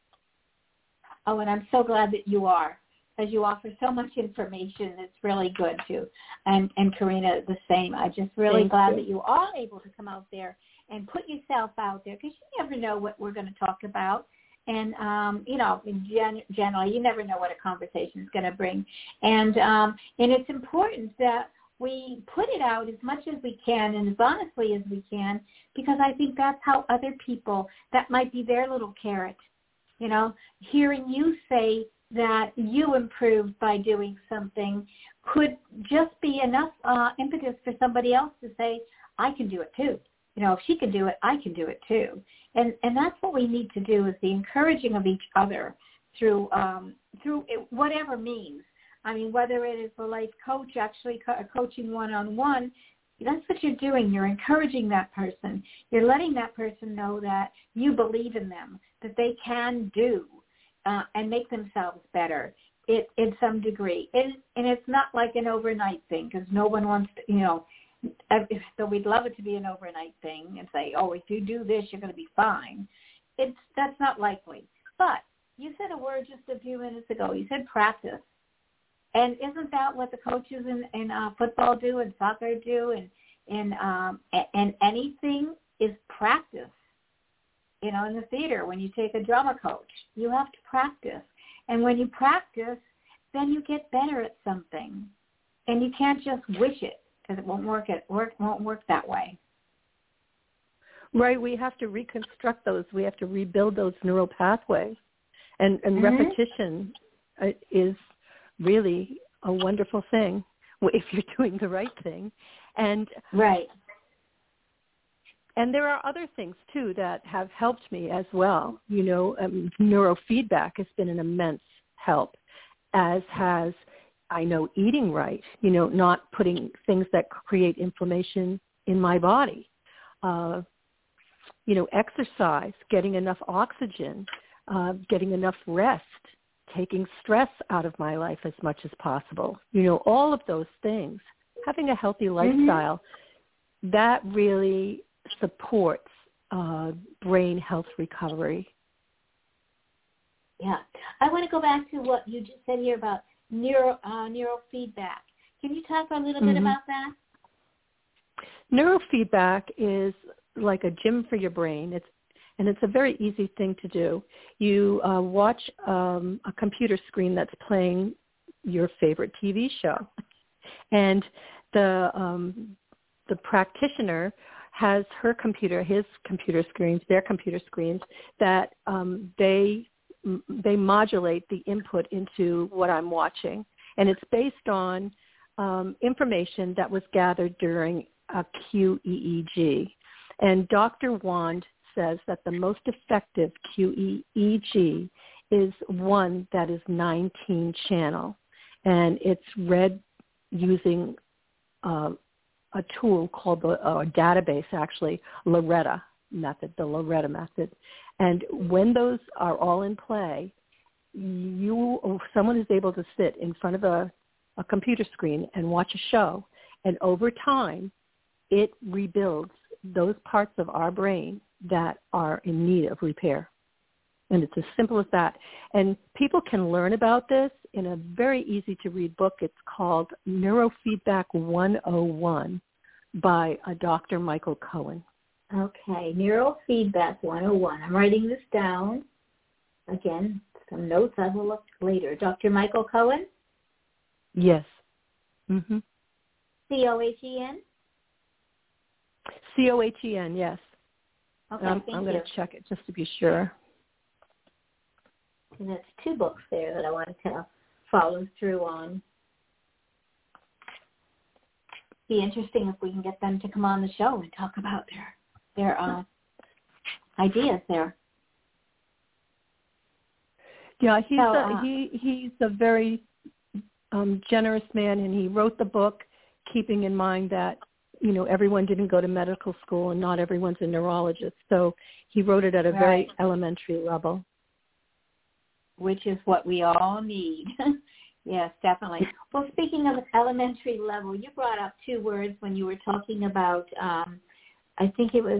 Oh, and I'm so glad that you are, because you offer so much information. It's really good too. And and Karina, the same. I'm just really Thank glad you. that you are able to come out there and put yourself out there, because you never know what we're going to talk about. And, um, you know, in gen- generally, you never know what a conversation is going to bring. And um, and it's important that we put it out as much as we can and as honestly as we can, because I think that's how other people, that might be their little carrot, you know, hearing you say that you improved by doing something could just be enough uh, impetus for somebody else to say, I can do it too. You know, if she can do it, I can do it too. And and that's what we need to do, is the encouraging of each other through um, through it, whatever means. I mean, whether it is the life coach actually co- coaching one-on-one, that's what you're doing. You're encouraging that person. You're letting that person know that you believe in them, that they can do uh, and make themselves better it, in some degree. And, and it's not like an overnight thing, because no one wants to, you know, so we'd love it to be an overnight thing and say, oh, if you do this, you're going to be fine. It's that's not likely. But you said a word just a few minutes ago. You said practice. And isn't that what the coaches in, in uh, football do and soccer do? And, and, um, and anything is practice. You know, in the theater, when you take a drama coach, you have to practice. And when you practice, then you get better at something. And you can't just wish it. because it won't work. It work won't work that way. Right. We have to reconstruct those. We have to rebuild those neural pathways, and and mm-hmm. repetition uh, is really a wonderful thing if you're doing the right thing, and right. And there are other things, too, that have helped me as well. You know, um, neurofeedback has been an immense help, as has, I know, eating right, you know, not putting things that create inflammation in my body. Uh, you know, exercise, getting enough oxygen, uh, getting enough rest, taking stress out of my life as much as possible. You know, all of those things, having a healthy lifestyle, mm-hmm. that really supports uh, brain health recovery. Yeah. I want to go back to what you just said here about neuro uh, neurofeedback. Can you talk a little mm-hmm. bit about that? Neurofeedback is like a gym for your brain. It's and it's a very easy thing to do. You uh, watch um, a computer screen that's playing your favorite T V show, and the um, the practitioner has her computer, his computer screens, their computer screens, that um, they they modulate the input into what I'm watching. And it's based on um, information that was gathered during a Q E E G. And Doctor Wand says that the most effective Q E E G is one that is nineteen channel. And it's read using uh, a tool called the uh, database, actually, Loretta method, the Loretta method. And when those are all in play, you someone is able to sit in front of a, a computer screen and watch a show, and over time, it rebuilds those parts of our brain that are in need of repair. And it's as simple as that. And people can learn about this in a very easy-to-read book. It's called Neurofeedback one oh one by a Doctor Michael Cohen. Okay, Neurofeedback one oh one. I'm writing this down. Again, some notes I will look later. Doctor Michael Cohen? Yes. Mm-hmm. C O H E N? C O H E N, yes. Okay, um, thank I'm you. going to check it just to be sure. And that's two books there that I wanted to follow through on. Be interesting if we can get them to come on the show and talk about their their uh, ideas there. Yeah, he's so, a, uh, he he's a very um, generous man, and he wrote the book keeping in mind that, you know, everyone didn't go to medical school and not everyone's a neurologist. So he wrote it at a right. very elementary level. Which is what we all need. Yes, definitely. Well, speaking of elementary level, you brought up two words when you were talking about, um, I think it was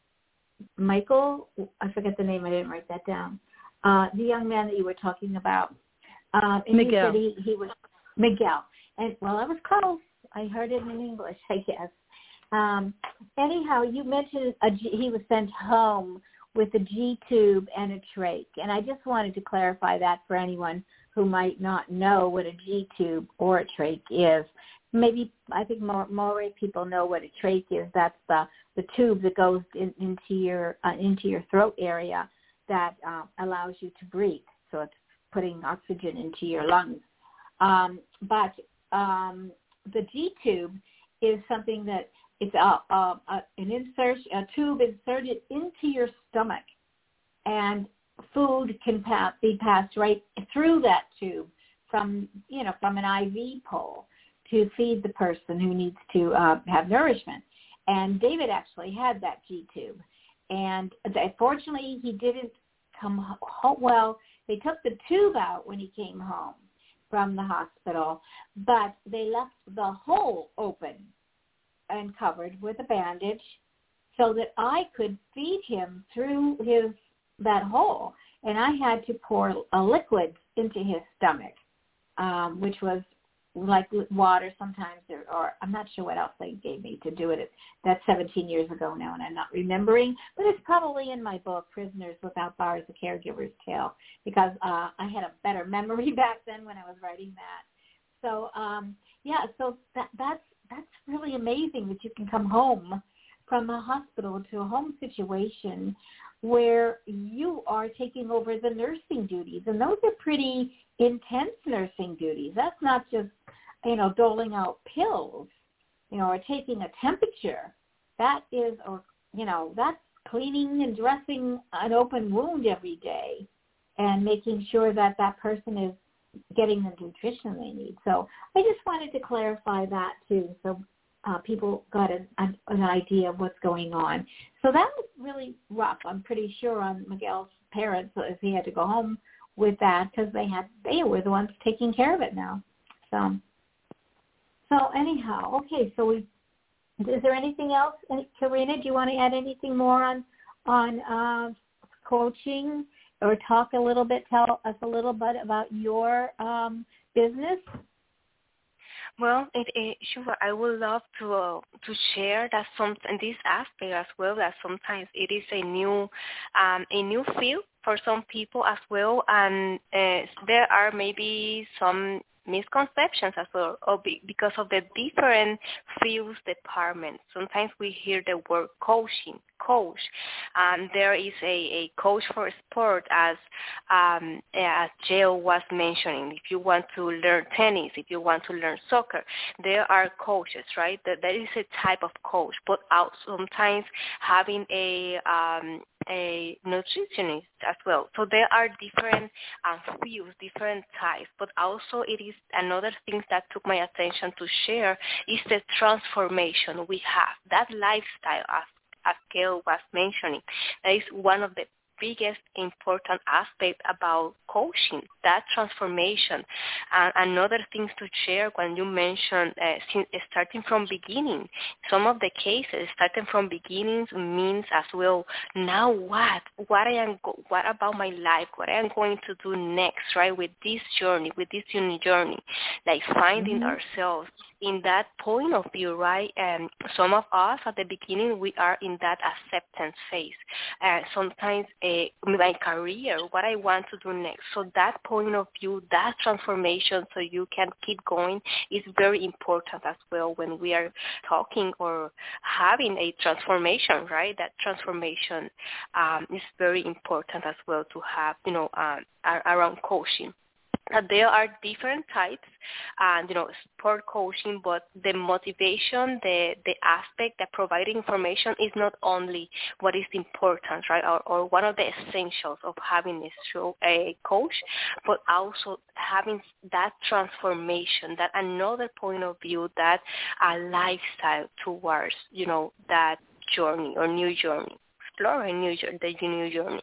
Michael, I forget the name, I didn't write that down, uh, the young man that you were talking about. Um, and Miguel. You said he, he was Miguel. And, well, I was close. I heard it in English, I guess. Um, anyhow, you mentioned a G, he was sent home with a G-tube and a trach. And I just wanted to clarify that for anyone who might not know what a G-tube or a trach is. Maybe, I think more, more people know what a trach is. That's the, the tube that goes in, into your uh, into your throat area that uh, allows you to breathe. So it's putting oxygen into your lungs. Um, but um, the G-tube is something that it's a, a, a, an insert, a tube inserted into your stomach, and food can pass, be passed right through that tube from, you know, from an I V pole to feed the person who needs to uh, have nourishment. And David actually had that G-tube. And fortunately, he didn't come home. Well, they took the tube out when he came home from the hospital, but they left the hole open and covered with a bandage so that I could feed him through his that hole. And I had to pour a liquid into his stomach, um, which was like water sometimes, or, or I'm not sure what else they gave me to do it. That's seventeen years ago now, and I'm not remembering, but it's probably in my book, Prisoners Without Bars, A Caregiver's Tale, because uh, I had a better memory back then when I was writing that. So, um, yeah, so that, that's that's really amazing that you can come home from a hospital to a home situation where you are taking over the nursing duties. And those are pretty intense nursing duties. That's not just, you know, doling out pills, you know, or taking a temperature. That is, or, you know, that's cleaning and dressing an open wound every day and making sure that that person is getting the nutrition they need. So I just wanted to clarify that too, so uh, people got an, an, an idea of what's going on. So that was really rough, I'm pretty sure, on Miguel's parents, if he had to go home with that, because they had they were the ones taking care of it now. So, so anyhow, okay. So we is there anything else, Karina? Do you want to add anything more on on uh, coaching? Or talk a little bit, tell us a little bit about your um, business? Well, it, it, sure. I would love to uh, to share that some in this aspect as well. That sometimes it is a new um, a new field for some people as well, and uh, there are maybe some misconceptions as well, or be, because of the different fields departments. Sometimes we hear the word coaching, coach. Um, there is a, a coach for sport, as um, as Jill was mentioning. If you want to learn tennis, if you want to learn soccer, there are coaches, right? That, that is a type of coach, but out sometimes having a um, a nutritionist as well. So there are different um, fields, different types, but also it is another thing that took my attention to share is the transformation we have, that lifestyle as, as Gail was mentioning. That is one of the biggest important aspect about coaching, that transformation. And another thing to share when you mentioned uh, since starting from beginning, some of the cases starting from beginnings means as well, now what? What I am, go- what about my life? What I am going to do next, right? With this journey, with this unique journey, like finding mm-hmm. ourselves in that point of view, right? And some of us at the beginning, we are in that acceptance phase. Uh, sometimes uh, my career, what I want to do next. So that point of view, that transformation so you can keep going is very important as well when we are talking or having a transformation, right? That transformation um, is very important as well to have, you know, uh, around coaching. Uh, there are different types, and you know, sport coaching, but the motivation, the the aspect that providing information is not only what is important, right, or, or one of the essentials of having a, show, a coach, but also having that transformation, that another point of view, that a lifestyle towards, you know, that journey or new journey, explore a new journey, the new journey.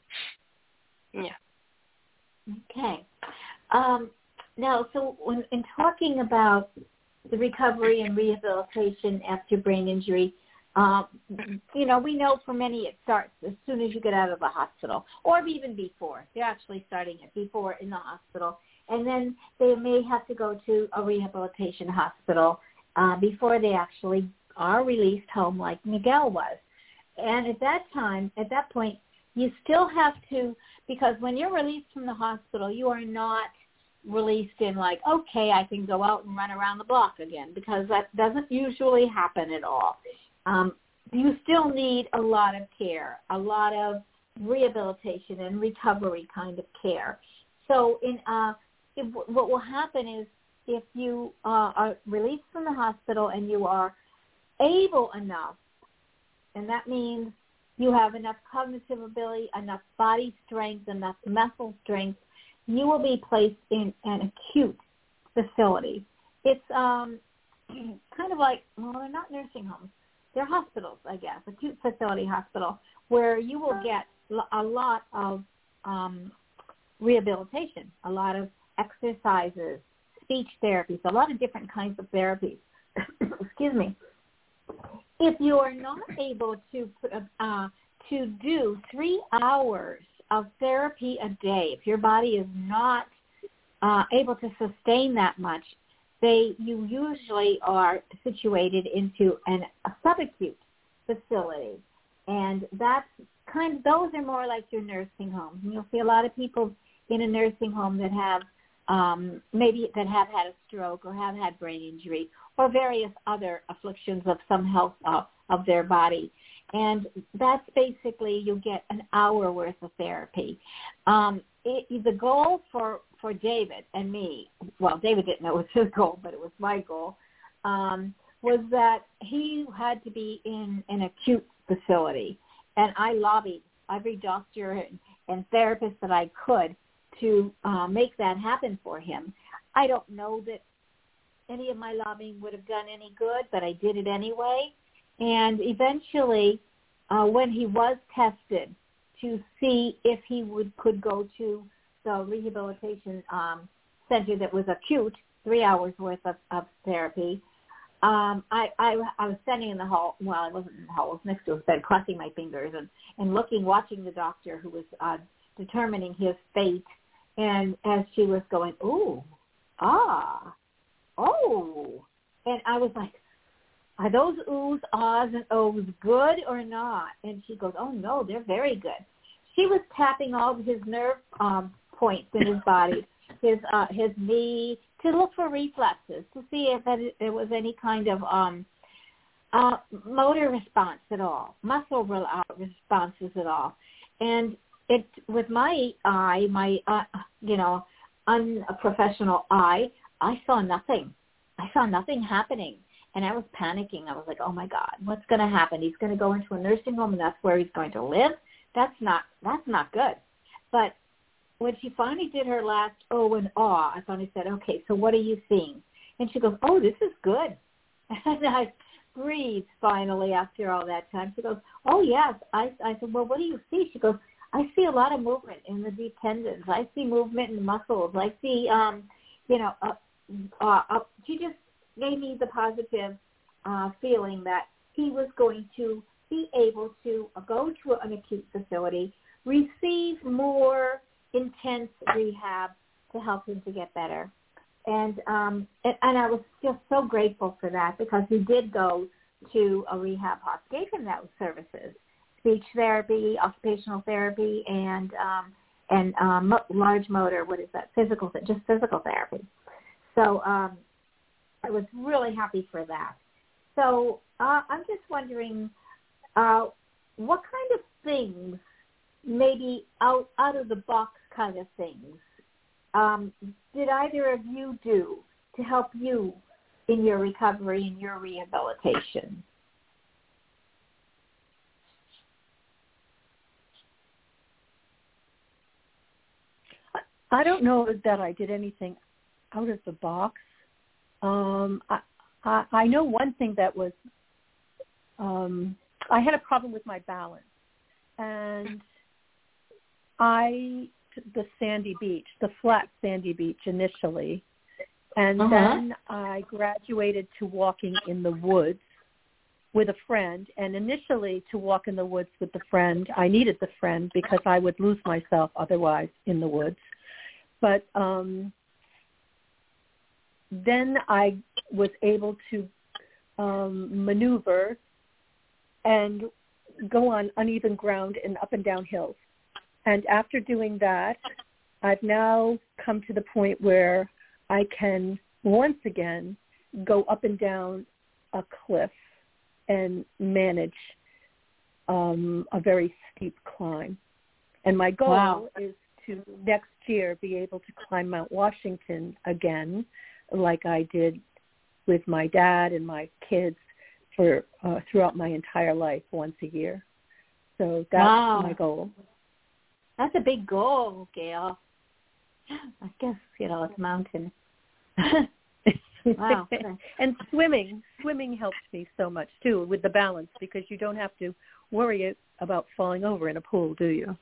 Yeah. Okay. Um, now, so when in talking about the recovery and rehabilitation after brain injury, um, you know, we know for many it starts as soon as you get out of the hospital, or even before. They're actually starting it before in the hospital, and then they may have to go to a rehabilitation hospital uh, before they actually are released home, like Miguel was. And at that time, at that point, you still have to, because when you're released from the hospital, you are not released in like, okay, I can go out and run around the block again, because that doesn't usually happen at all. Um, you still need a lot of care, a lot of rehabilitation and recovery kind of care. So in uh, if, what will happen is if you uh, are released from the hospital and you are able enough, and that means you have enough cognitive ability, enough body strength, enough muscle strength, you will be placed in an acute facility. It's um, kind of like, well, they're not nursing homes. They're hospitals, I guess, acute facility hospital, where you will get a lot of um, rehabilitation, a lot of exercises, speech therapies, a lot of different kinds of therapies. Excuse me. If you are not able to uh, to do three hours of therapy a day, if your body is not uh, able to sustain that much, they you usually are situated into an, a subacute facility, and that's kind of, those are more like your nursing home. You'll see a lot of people in a nursing home that have um, maybe that have had a stroke or have had brain injury or various other afflictions of some health uh, of their body. And that's basically, you get an hour worth of therapy. Um, it, the goal for, for David and me, well, David didn't know it was his goal, but it was my goal, um, was that he had to be in an acute facility. And I lobbied every doctor and, and therapist that I could to uh, make that happen for him. I don't know that any of my lobbying would have done any good, but I did it anyway. And eventually, uh, when he was tested to see if he would could go to the rehabilitation um, center that was acute, three hours worth of, of therapy, um, I, I, I was standing in the hall. Well, I wasn't in the hall. I was next to his bed, crossing my fingers and, and looking, watching the doctor who was uh, determining his fate. And as she was going, ooh, ah, oh, and I was like, are those oohs, ahs, and ohs good or not? And she goes, oh, no, they're very good. She was tapping all of his nerve um, points in his body, his uh, his knee, to look for reflexes, to see if there was any kind of um, uh, motor response at all, muscle re- uh, responses at all. And it, with my eye, my, uh, you know, unprofessional eye, I saw nothing. I saw nothing happening. And I was panicking. I was like, oh, my God, what's going to happen? He's going to go into a nursing home, and that's where he's going to live? That's not that's not good. But when she finally did her last oh and ah, I finally said, okay, so what are you seeing? And she goes, oh, this is good. And I breathed finally after all that time. She goes, oh, yes. I, I said, well, what do you see? She goes, I see a lot of movement in the deep tendons. I see movement in the muscles. I see, um, you know, uh, uh, uh, she just gave me the positive uh, feeling that he was going to be able to go to an acute facility, receive more intense rehab to help him to get better. And, um, and and I was just so grateful for that, because he did go to a rehab hospital, gave him those services, speech therapy, occupational therapy, and um, and um, large motor, what is that, physical, just physical therapy. So um, I was really happy for that. So uh, I'm just wondering, uh, what kind of things, maybe out, out of the box kind of things, um, did either of you do to help you in your recovery and your rehabilitation? I don't know that I did anything out of the box. Um, I, I, I know one thing that was, um, I had a problem with my balance, and I the sandy beach, the flat sandy beach initially, and uh-huh. then I graduated to walking in the woods with a friend. And initially, to walk in the woods with the friend, I needed the friend because I would lose myself otherwise in the woods. But um, then I was able to um, maneuver and go on uneven ground and up and down hills. And after doing that, I've now come to the point where I can once again go up and down a cliff and manage um, a very steep climb. And my goal wow. is to next year be able to climb Mount Washington again, like I did with my dad and my kids for uh, throughout my entire life, once a year. So that's wow. my goal. That's a big goal, Gail. I guess, you know, it's a mountain. Wow. And swimming. Swimming helps me so much, too, with the balance, because you don't have to worry about falling over in a pool, do you?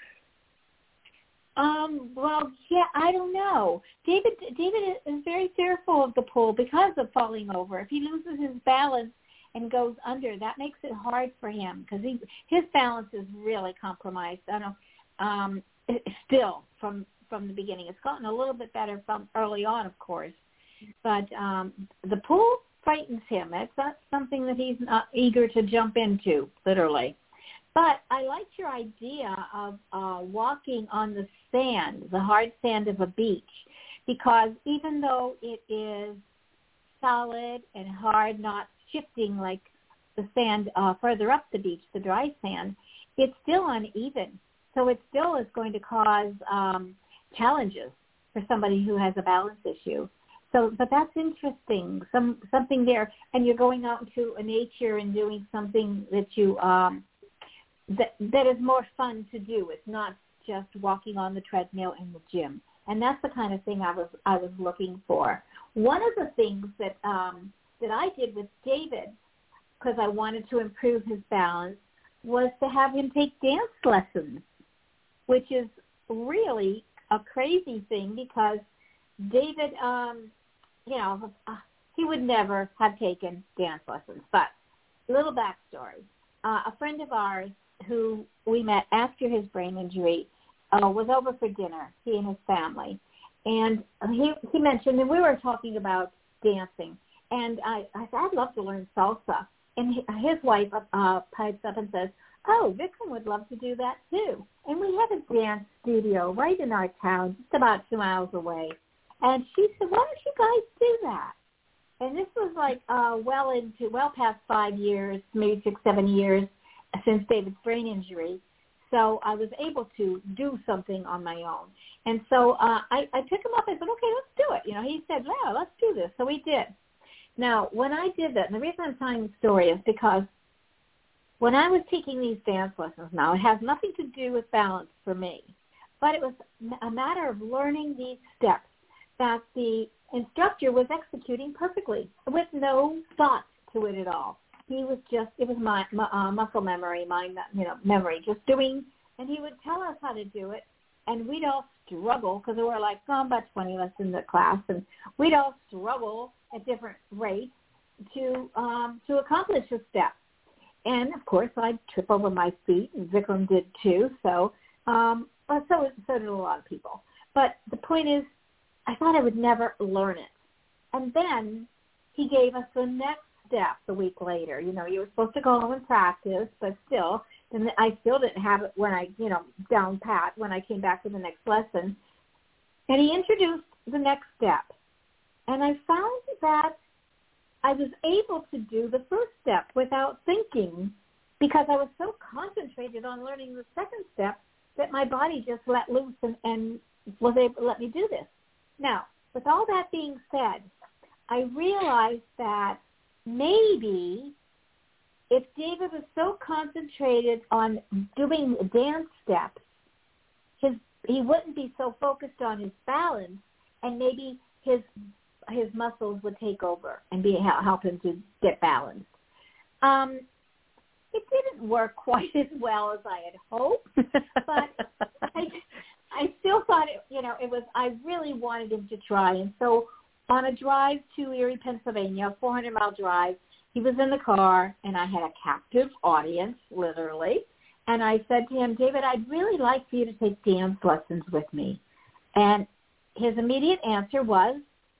Um, well, yeah, I don't know. David David is very fearful of the pool because of falling over. If he loses his balance and goes under, that makes it hard for him, because he his balance is really compromised. I don't know. Um, still from from the beginning. It's gotten a little bit better from early on, of course, but um, the pool frightens him. It's not something that he's not eager to jump into, literally. But I like your idea of uh, walking on the sand, the hard sand of a beach, because even though it is solid and hard, not shifting like the sand uh, further up the beach, the dry sand, it's still uneven. So it still is going to cause um, challenges for somebody who has a balance issue. So, but that's interesting, some something there. And you're going out into a nature and doing something that you um, that that is more fun to do. It's not just walking on the treadmill in the gym. And that's the kind of thing I was I was looking for. One of the things that um, that I did with David, because I wanted to improve his balance, was to have him take dance lessons, which is really a crazy thing because David, um, you know, he would never have taken dance lessons. But a little backstory. Uh, a friend of ours who we met after his brain injury uh, was over for dinner, he and his family. And he, he mentioned, and we were talking about dancing. And I, I said, I'd love to learn salsa. And his wife uh, pipes up and says, oh, Vikram would love to do that too. And we have a dance studio right in our town, just about two miles away. And she said, why don't you guys do that? And this was like uh, well into, well past five years, maybe six, seven years since David's brain injury. So I was able to do something on my own. And so uh, I, I took him up and said, okay, let's do it. You know, he said, yeah, let's do this. So we did. Now, when I did that, and the reason I'm telling the story is because when I was taking these dance lessons now, it has nothing to do with balance for me, but it was a matter of learning these steps that the instructor was executing perfectly with no thought to it at all. He was just, it was my, my uh, muscle memory, mind, you know, memory, just doing, and he would tell us how to do it, and we'd all struggle because there were like, oh, about twenty of us in the class, and we'd all struggle at different rates to um, to accomplish a step. And, of course, I'd trip over my feet, and Vikram did too, so um, well, so, so did a lot of people. But the point is, I thought I would never learn it. And then he gave us the next step a week later. You know, you were supposed to go home and practice, but still, and I still didn't have it when I, you know, down pat when I came back to the next lesson. And he introduced the next step. And I found that I was able to do the first step without thinking because I was so concentrated on learning the second step that my body just let loose and, and was able to let me do this. Now, with all that being said, I realized that maybe if David was so concentrated on doing the dance steps, his he wouldn't be so focused on his balance, and maybe his his muscles would take over and be help him to get balanced. Um, it didn't work quite as well as I had hoped, but I, I still thought it, you know, it was. I really wanted him to try, and so on a drive to Erie, Pennsylvania, a four hundred mile drive, he was in the car, and I had a captive audience, literally. And I said to him, David, I'd really like for you to take dance lessons with me. And his immediate answer was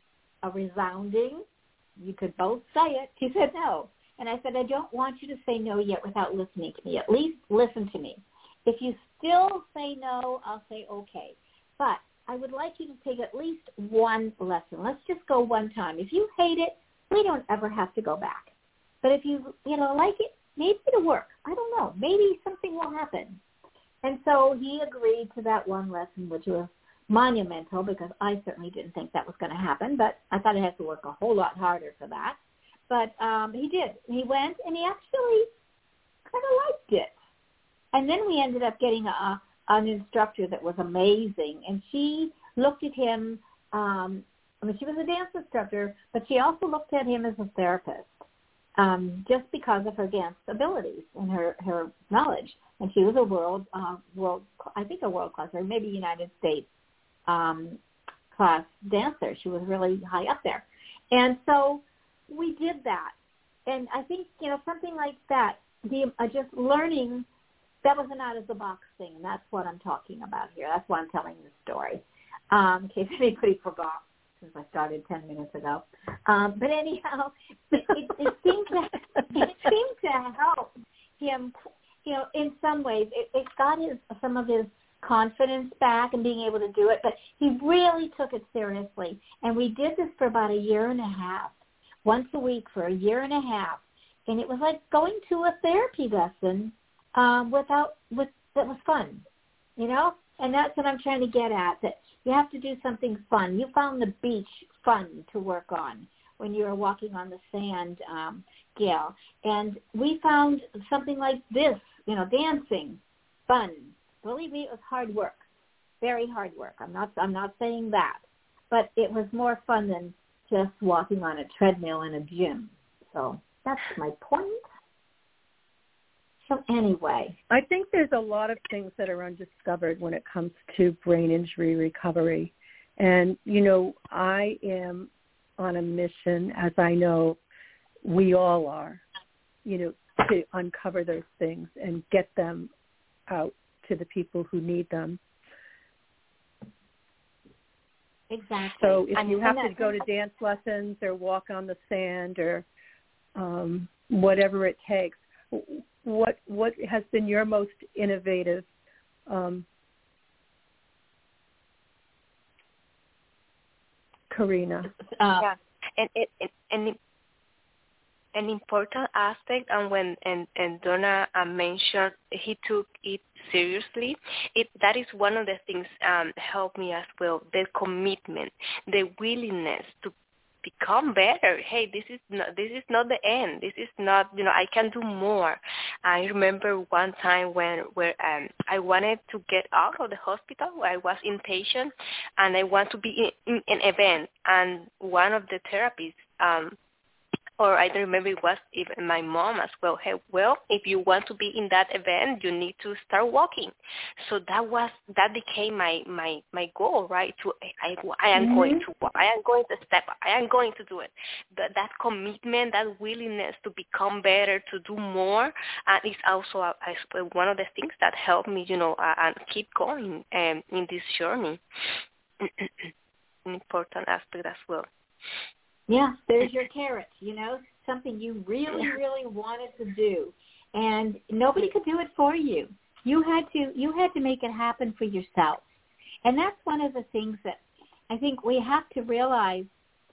a resounding, you could both say it. He said no. And I said, I don't want you to say no yet without listening to me. At least listen to me. If you still say no, I'll say okay. But I would like you to take at least one lesson. Let's just go one time. If you hate it, we don't ever have to go back. But if you, you know, like it, maybe it'll work. I don't know. Maybe something will happen. And so he agreed to that one lesson, which was monumental because I certainly didn't think that was going to happen, but I thought I had to work a whole lot harder for that. But um, he did. He went, and he actually kind of liked it. And then we ended up getting a, an instructor that was amazing, and she looked at him. Um, I mean, she was a dance instructor, but she also looked at him as a therapist. Um, just because of her dance abilities and her, her knowledge. And she was a world, uh, world, I think a world class, or maybe United States um, class dancer. She was really high up there. And so we did that. And I think, you know, something like that, the uh, just learning, that was an out-of-the-box thing. And that's what I'm talking about here. That's why I'm telling this story, um, in case anybody forgot. Since I started ten minutes ago. Um, but anyhow, it, it, it, seemed to, it seemed to help him, you know, in some ways. It, it got his some of his confidence back and being able to do it, but he really took it seriously. And we did this for about a year and a half, once a week for a year and a half. And it was like going to a therapy lesson um, without, with, that was fun, you know? And that's what I'm trying to get at, that you have to do something fun. You found the beach fun to work on when you were walking on the sand, um, Gail. And we found something like this, you know, dancing, fun. Believe me, it was hard work, very hard work. I'm not, I'm not saying that, but it was more fun than just walking on a treadmill in a gym. So that's my point. So anyway. I think there's a lot of things that are undiscovered when it comes to brain injury recovery. And, you know, I am on a mission, as I know we all are, you know, to uncover those things and get them out to the people who need them. Exactly. So if and, you have to go to dance lessons or walk on the sand or um, whatever it takes, what what has been your most innovative um, Karina? Uh, yeah, and it, it and an important aspect, and when and, and Donna uh, mentioned he took it seriously, it that is one of the things um, helped me as well, the commitment, the willingness to become better. Hey, this is not, this is not the end. This is not, you know, I can do more. I remember one time when where um, I wanted to get out of the hospital. I was inpatient, and I want to be in, in an event, and one of the therapists, um, or I don't remember, it was even my mom as well. Hey, well, if you want to be in that event, you need to start walking. So that was that became my my, my goal, right? To I, I am mm-hmm. going to walk. I am going to step up. I am going to do it. That that commitment, that willingness to become better, to do more, and it's also uh, one of the things that helped me, you know, uh, and keep going um, in this journey. An important aspect as well. Yeah, there's your carrot, you know, something you really, really wanted to do, and nobody could do it for you. You had to, you had to make it happen for yourself, and that's one of the things that I think we have to realize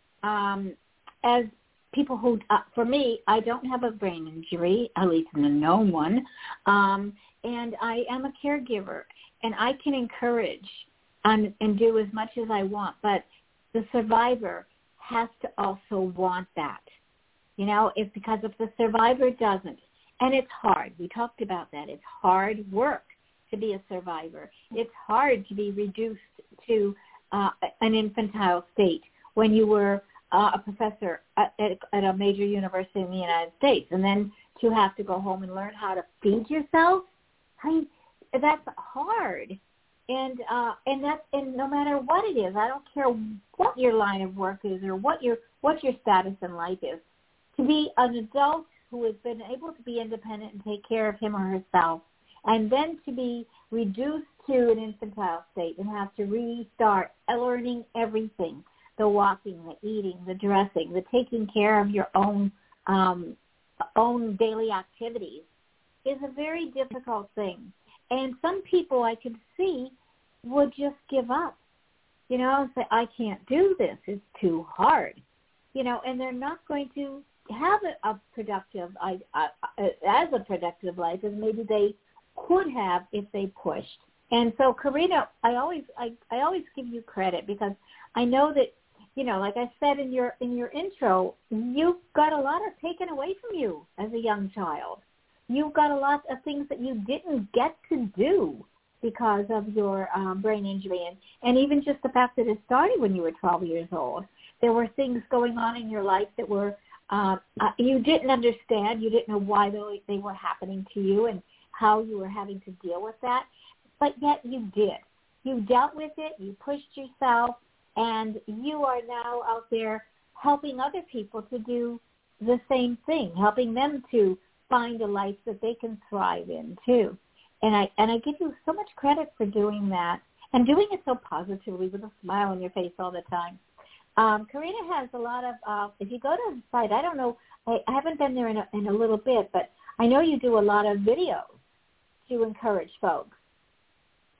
um, as people who, uh, for me, I don't have a brain injury, at least a known one, um, and I am a caregiver, and I can encourage and, and do as much as I want, but the survivor has to also want that, you know, it's because if the survivor doesn't, and it's hard, we talked about that, it's hard work to be a survivor. It's hard to be reduced to uh, an infantile state when you were uh, a professor at, at a major university in the United States, and then to have to go home and learn how to feed yourself. I mean, that's hard. And uh, and that's and no matter what it is, I don't care what your line of work is or what your what your status in life is, to be an adult who has been able to be independent and take care of him or herself, and then to be reduced to an infantile state and have to restart learning everything, the walking, the eating, the dressing, the taking care of your own um, own daily activities, is a very difficult thing. And some people I could see would just give up, you know, and say, I can't do this. It's too hard, you know, and they're not going to have a, a productive, I, I, as a productive life as maybe they could have if they pushed. And so, Karina, I always, I, I always give you credit because I know that, you know, like I said in your in your intro, you've got a lot of taken away from you as a young child. You've got a lot of things that you didn't get to do because of your um, brain injury. And, and even just the fact that it started when you were twelve years old. There were things going on in your life that were, uh, uh, you didn't understand. You didn't know why they, they were happening to you and how you were having to deal with that. But yet you did. You dealt with it. You pushed yourself. And you are now out there helping other people to do the same thing, helping them to find a life that they can thrive in too. And I and I give you so much credit for doing that and doing it so positively with a smile on your face all the time. Um, Karina has a lot of, uh, if you go to the site, I don't know, I, I haven't been there in a, in a little bit, but I know you do a lot of videos to encourage folks.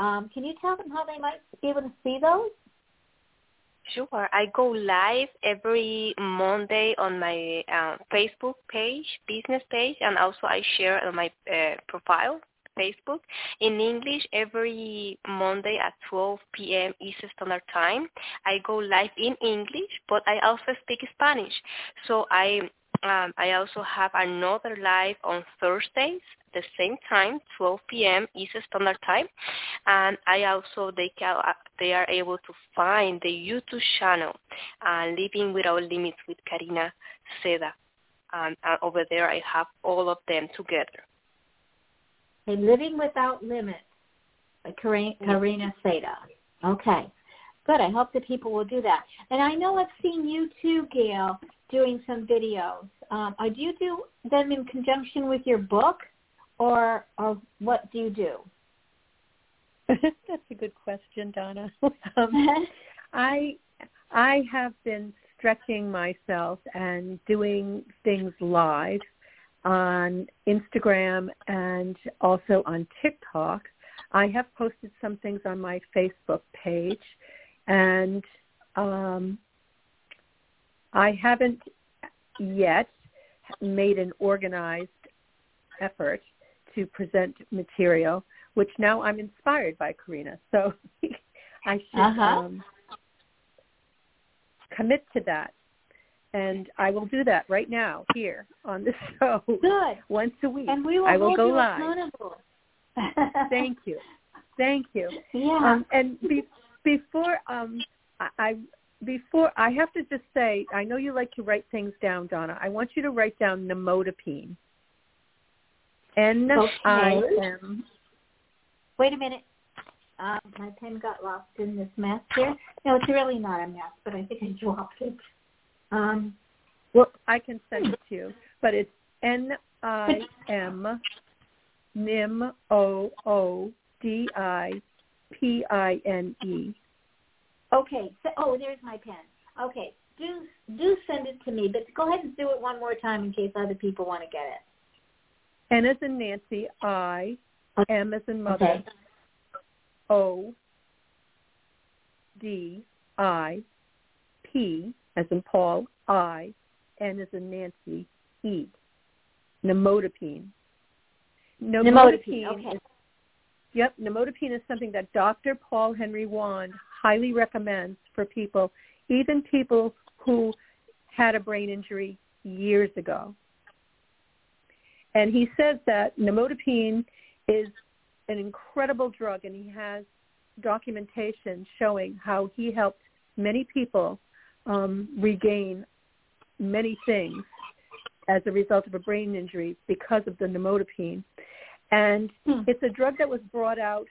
Um, can you tell them how they might be able to see those? Sure. I go live every Monday on my uh, Facebook page, business page, and also I share on my uh, profile, Facebook, in English every Monday at twelve p.m. Eastern Standard Time. I go live in English, but I also speak Spanish. So I um, I also have another live on Thursdays, the same time, twelve p.m. Eastern Standard Time, and I also they can, they are able to find the YouTube channel, uh, Living Without Limits with Karina Seda. Um, and over there, I have all of them together. Okay, Living Without Limits by Karina, Karina Seda. Okay, good. I hope that people will do that. And I know I've seen you too, Gail, doing some videos. Um, do you do them in conjunction with your book? Or, or what do you do? That's a good question, Donna. um, I I have been stretching myself and doing things live on Instagram and also on TikTok. I have posted some things on my Facebook page, and um, I haven't yet made an organized effort to present material, which now I'm inspired by Karina. So I should uh-huh. um, commit to that. And I will do that right now here on the show. Good. Once a week. And we will I will hold go you live. accountable. Thank you. Thank you. Yeah. Um, and be, before um, I, I before I have to just say, I know you like to write things down, Donna. I want you to write down nimodipine. N I M. Wait a minute. Um, my pen got lost in this mess here. No, it's really not a mess, but I think I dropped it. Um, well, I can send it to you, but it's N I M, N I M O O D I P I N E. Okay. So, oh, there's my pen. Okay. Do do send it to me, but go ahead and do it one more time in case other people want to get it. N as in Nancy, I, M as in mother, okay. O, D, I, P as in Paul, I, N as in Nancy, E. Nimodipine. Nimodipine, Nimodipine, okay. is, yep, nimodipine is something that Doctor Paul Henry Wand highly recommends for people, even people who had a brain injury years ago. And he says that nimodipine is an incredible drug, and he has documentation showing how he helped many people um, regain many things as a result of a brain injury because of the nimodipine. And hmm. it's a drug that was brought out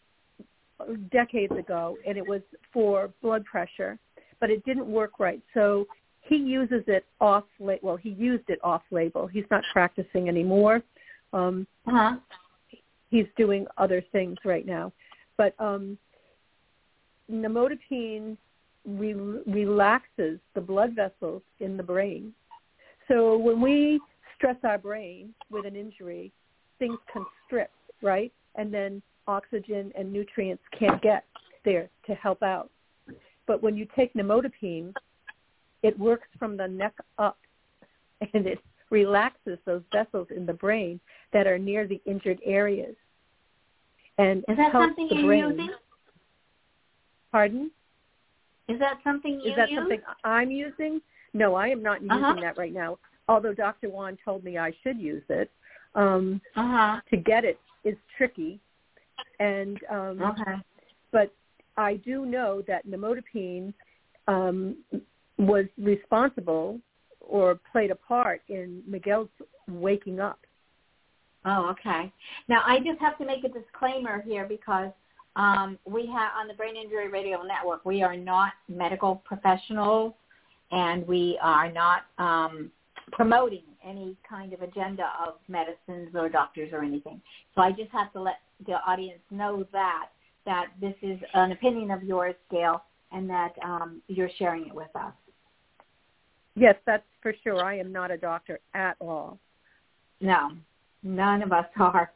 decades ago, and it was for blood pressure, but it didn't work right. So he uses it off, well, he used it off-label. He's not practicing anymore. Um, uh-huh. He's doing other things right now. But um, nimodipine re- relaxes the blood vessels in the brain. So when we stress our brain with an injury, things constrict, right? And then oxygen and nutrients can't get there to help out. But when you take nimodipine, it works from the neck up, and it relaxes those vessels in the brain that are near the injured areas. And is that helps something the you're brain. using? Pardon? Is that something you Is that use? something I'm using? No, I am not using uh-huh. that right now, although Doctor Wand told me I should use it. Um, uh-huh. To get it is tricky. And um, okay. But I do know that nimodipine um, was responsible or played a part in Miguel's waking up. Oh, okay. Now, I just have to make a disclaimer here because um, we have on the Brain Injury Radio Network, we are not medical professionals, and we are not um, promoting any kind of agenda of medicines or doctors or anything. So I just have to let the audience know that that this is an opinion of yours, Gail, and that um, you're sharing it with us. Yes, that's for sure. I am not a doctor at all. No, none of us are.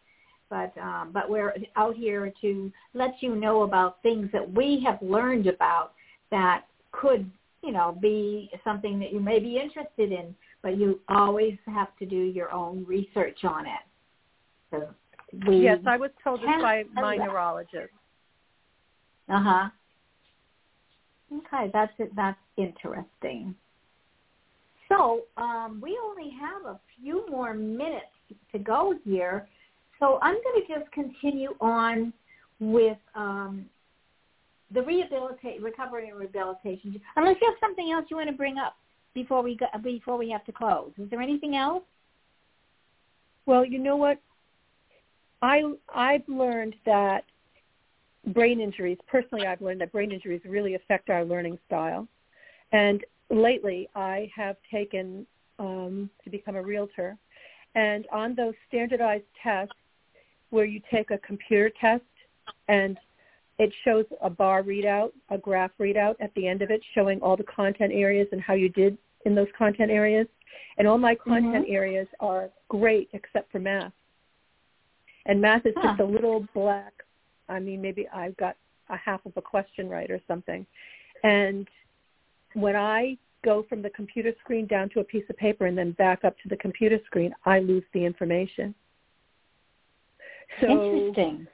but um, but we're out here to let you know about things that we have learned about that could, you know, be something that you may be interested in, but you always have to do your own research on it. So we yes, I was told this by my neurologist. Uh-huh. Okay, that's it. That's interesting. So um, we only have a few more minutes to go here, so I'm going to just continue on with um, the rehabilitate, recovery and rehabilitation. Unless you have something else you want to bring up before we go, before we have to close. Is there anything else? Well, you know what? I I've learned that brain injuries, personally I've learned that brain injuries really affect our learning style. And lately I have taken um, to become a realtor. And on those standardized tests where you take a computer test and it shows a bar readout, a graph readout at the end of it showing all the content areas and how you did in those content areas. And all my content mm-hmm. areas are great except for math. And math is huh. just a little black. I mean, maybe I've got a half of a question right or something. And when I go from the computer screen down to a piece of paper and then back up to the computer screen, I lose the information. So, interesting.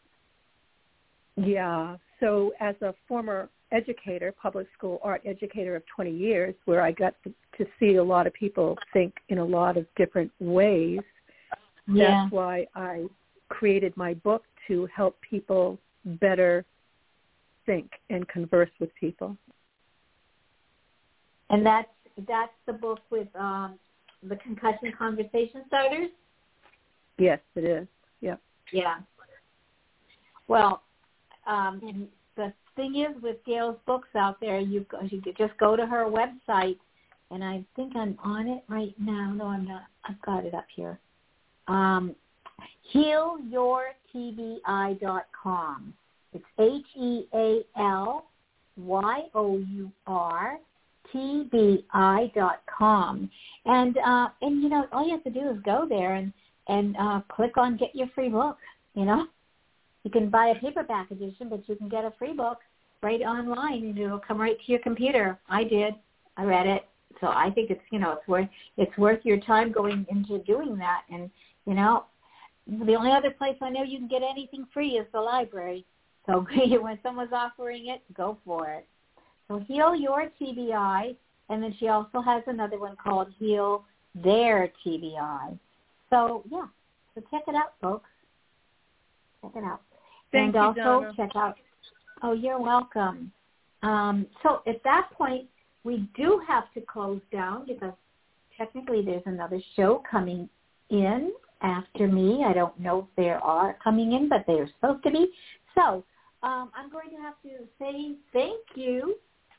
Yeah. So as a former educator, public school art educator of twenty years, where I got to, to see a lot of people think in a lot of different ways, yeah. that's why I created my book to help people better think and converse with people. And that's that's the book with um, the Concussion Conversation Starters? Yes, it is. Yeah. Yeah. Well, um, the thing is with Gail's books out there, you, you could just go to her website, and I think I'm on it right now. No, I'm not. I've got it up here. Um, heal your T B I dot com. It's H E A L Y O U R T B I dot com. And, uh, and you know, all you have to do is go there and, and uh, click on Get Your Free Book, you know. You can buy a paperback edition, but you can get a free book right online, and it'll come right to your computer. I did. I read it. So I think it's, you know, it's worth, it's worth your time going into doing that. And, you know, the only other place I know you can get anything free is the library. So when someone's offering it, go for it. So Heal Your T B I, and then she also has another one called Heal Their T B I. So, yeah, so check it out, folks. Check it out. Thank and you, also Donna. check out, oh, you're welcome. Um, so at that point, we do have to close down because technically there's another show coming in after me. I don't know if they are coming in, but they are supposed to be. So um, I'm going to have to say thank you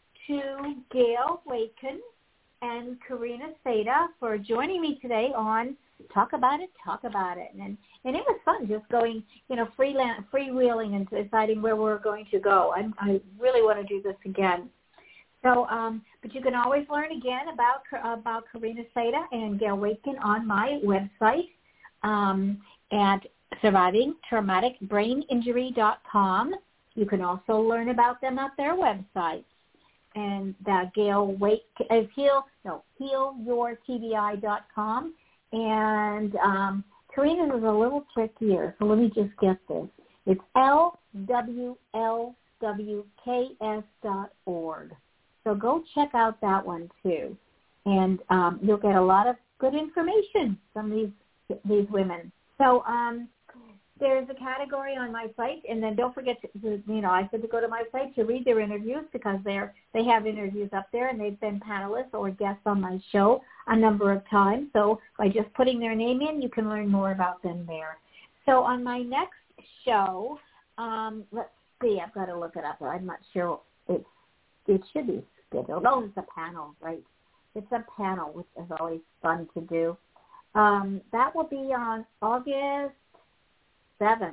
to Gail Waitkin and Karina Seda for joining me today on Talk About It, Talk About It. And and it was fun just going, you know, freelance, freewheeling and deciding where we're going to go. I, I really want to do this again. So, um, but you can always learn again about about Karina Seda and Gail Waitkin on my website um, at surviving traumatic brain injury dot com. You can also learn about them at their website. And that Gail Wait is heal no heal your T B I dot com, and um, Karina's is a little trickier. So let me just get this. It's L W L W K S dot org. So go check out that one too, and um, you'll get a lot of good information from these these women. So um, there's a category on my site, and then don't forget to, you know, I said to go to my site to read their interviews because they're they have interviews up there, and they've been panelists or guests on my show a number of times. So by just putting their name in, you can learn more about them there. So on my next show, um, let's see, I've got to look it up. I'm not sure. It's, it should be scheduled. Oh, it's a panel, right? It's a panel, which is always fun to do. Um, that will be on August seventh,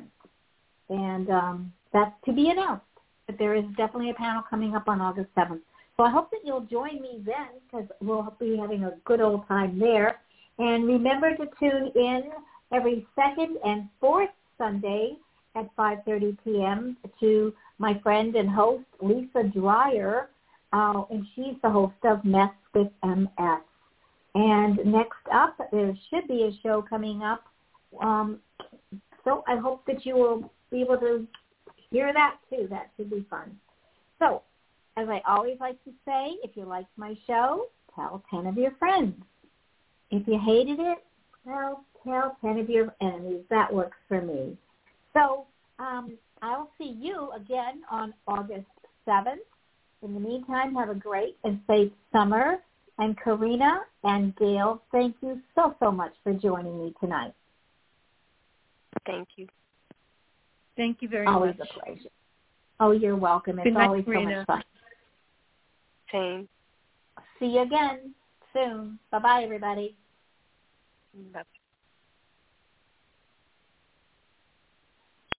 and um, that's to be announced. But there is definitely a panel coming up on August seventh. So I hope that you'll join me then, because we'll be having a good old time there. And remember to tune in every second and fourth Sunday at five thirty p.m. to my friend and host, Lisa Dreyer, uh, and she's the host of Mess with M S. And next up, there should be a show coming up. Um, so I hope that you will be able to hear that too. That should be fun. So, as I always like to say, if you liked my show, tell ten of your friends. If you hated it, well, tell ten of your enemies. That works for me. So um, I'll see you again on August seventh. In the meantime, have a great and safe summer. And Karina and Gail, thank you so, so much for joining me tonight. Thank you. Thank you very always much. Always a pleasure. Oh, you're welcome. It's Good night, always Karina. so much fun. Same. See you again soon. Bye-bye, everybody. Bye.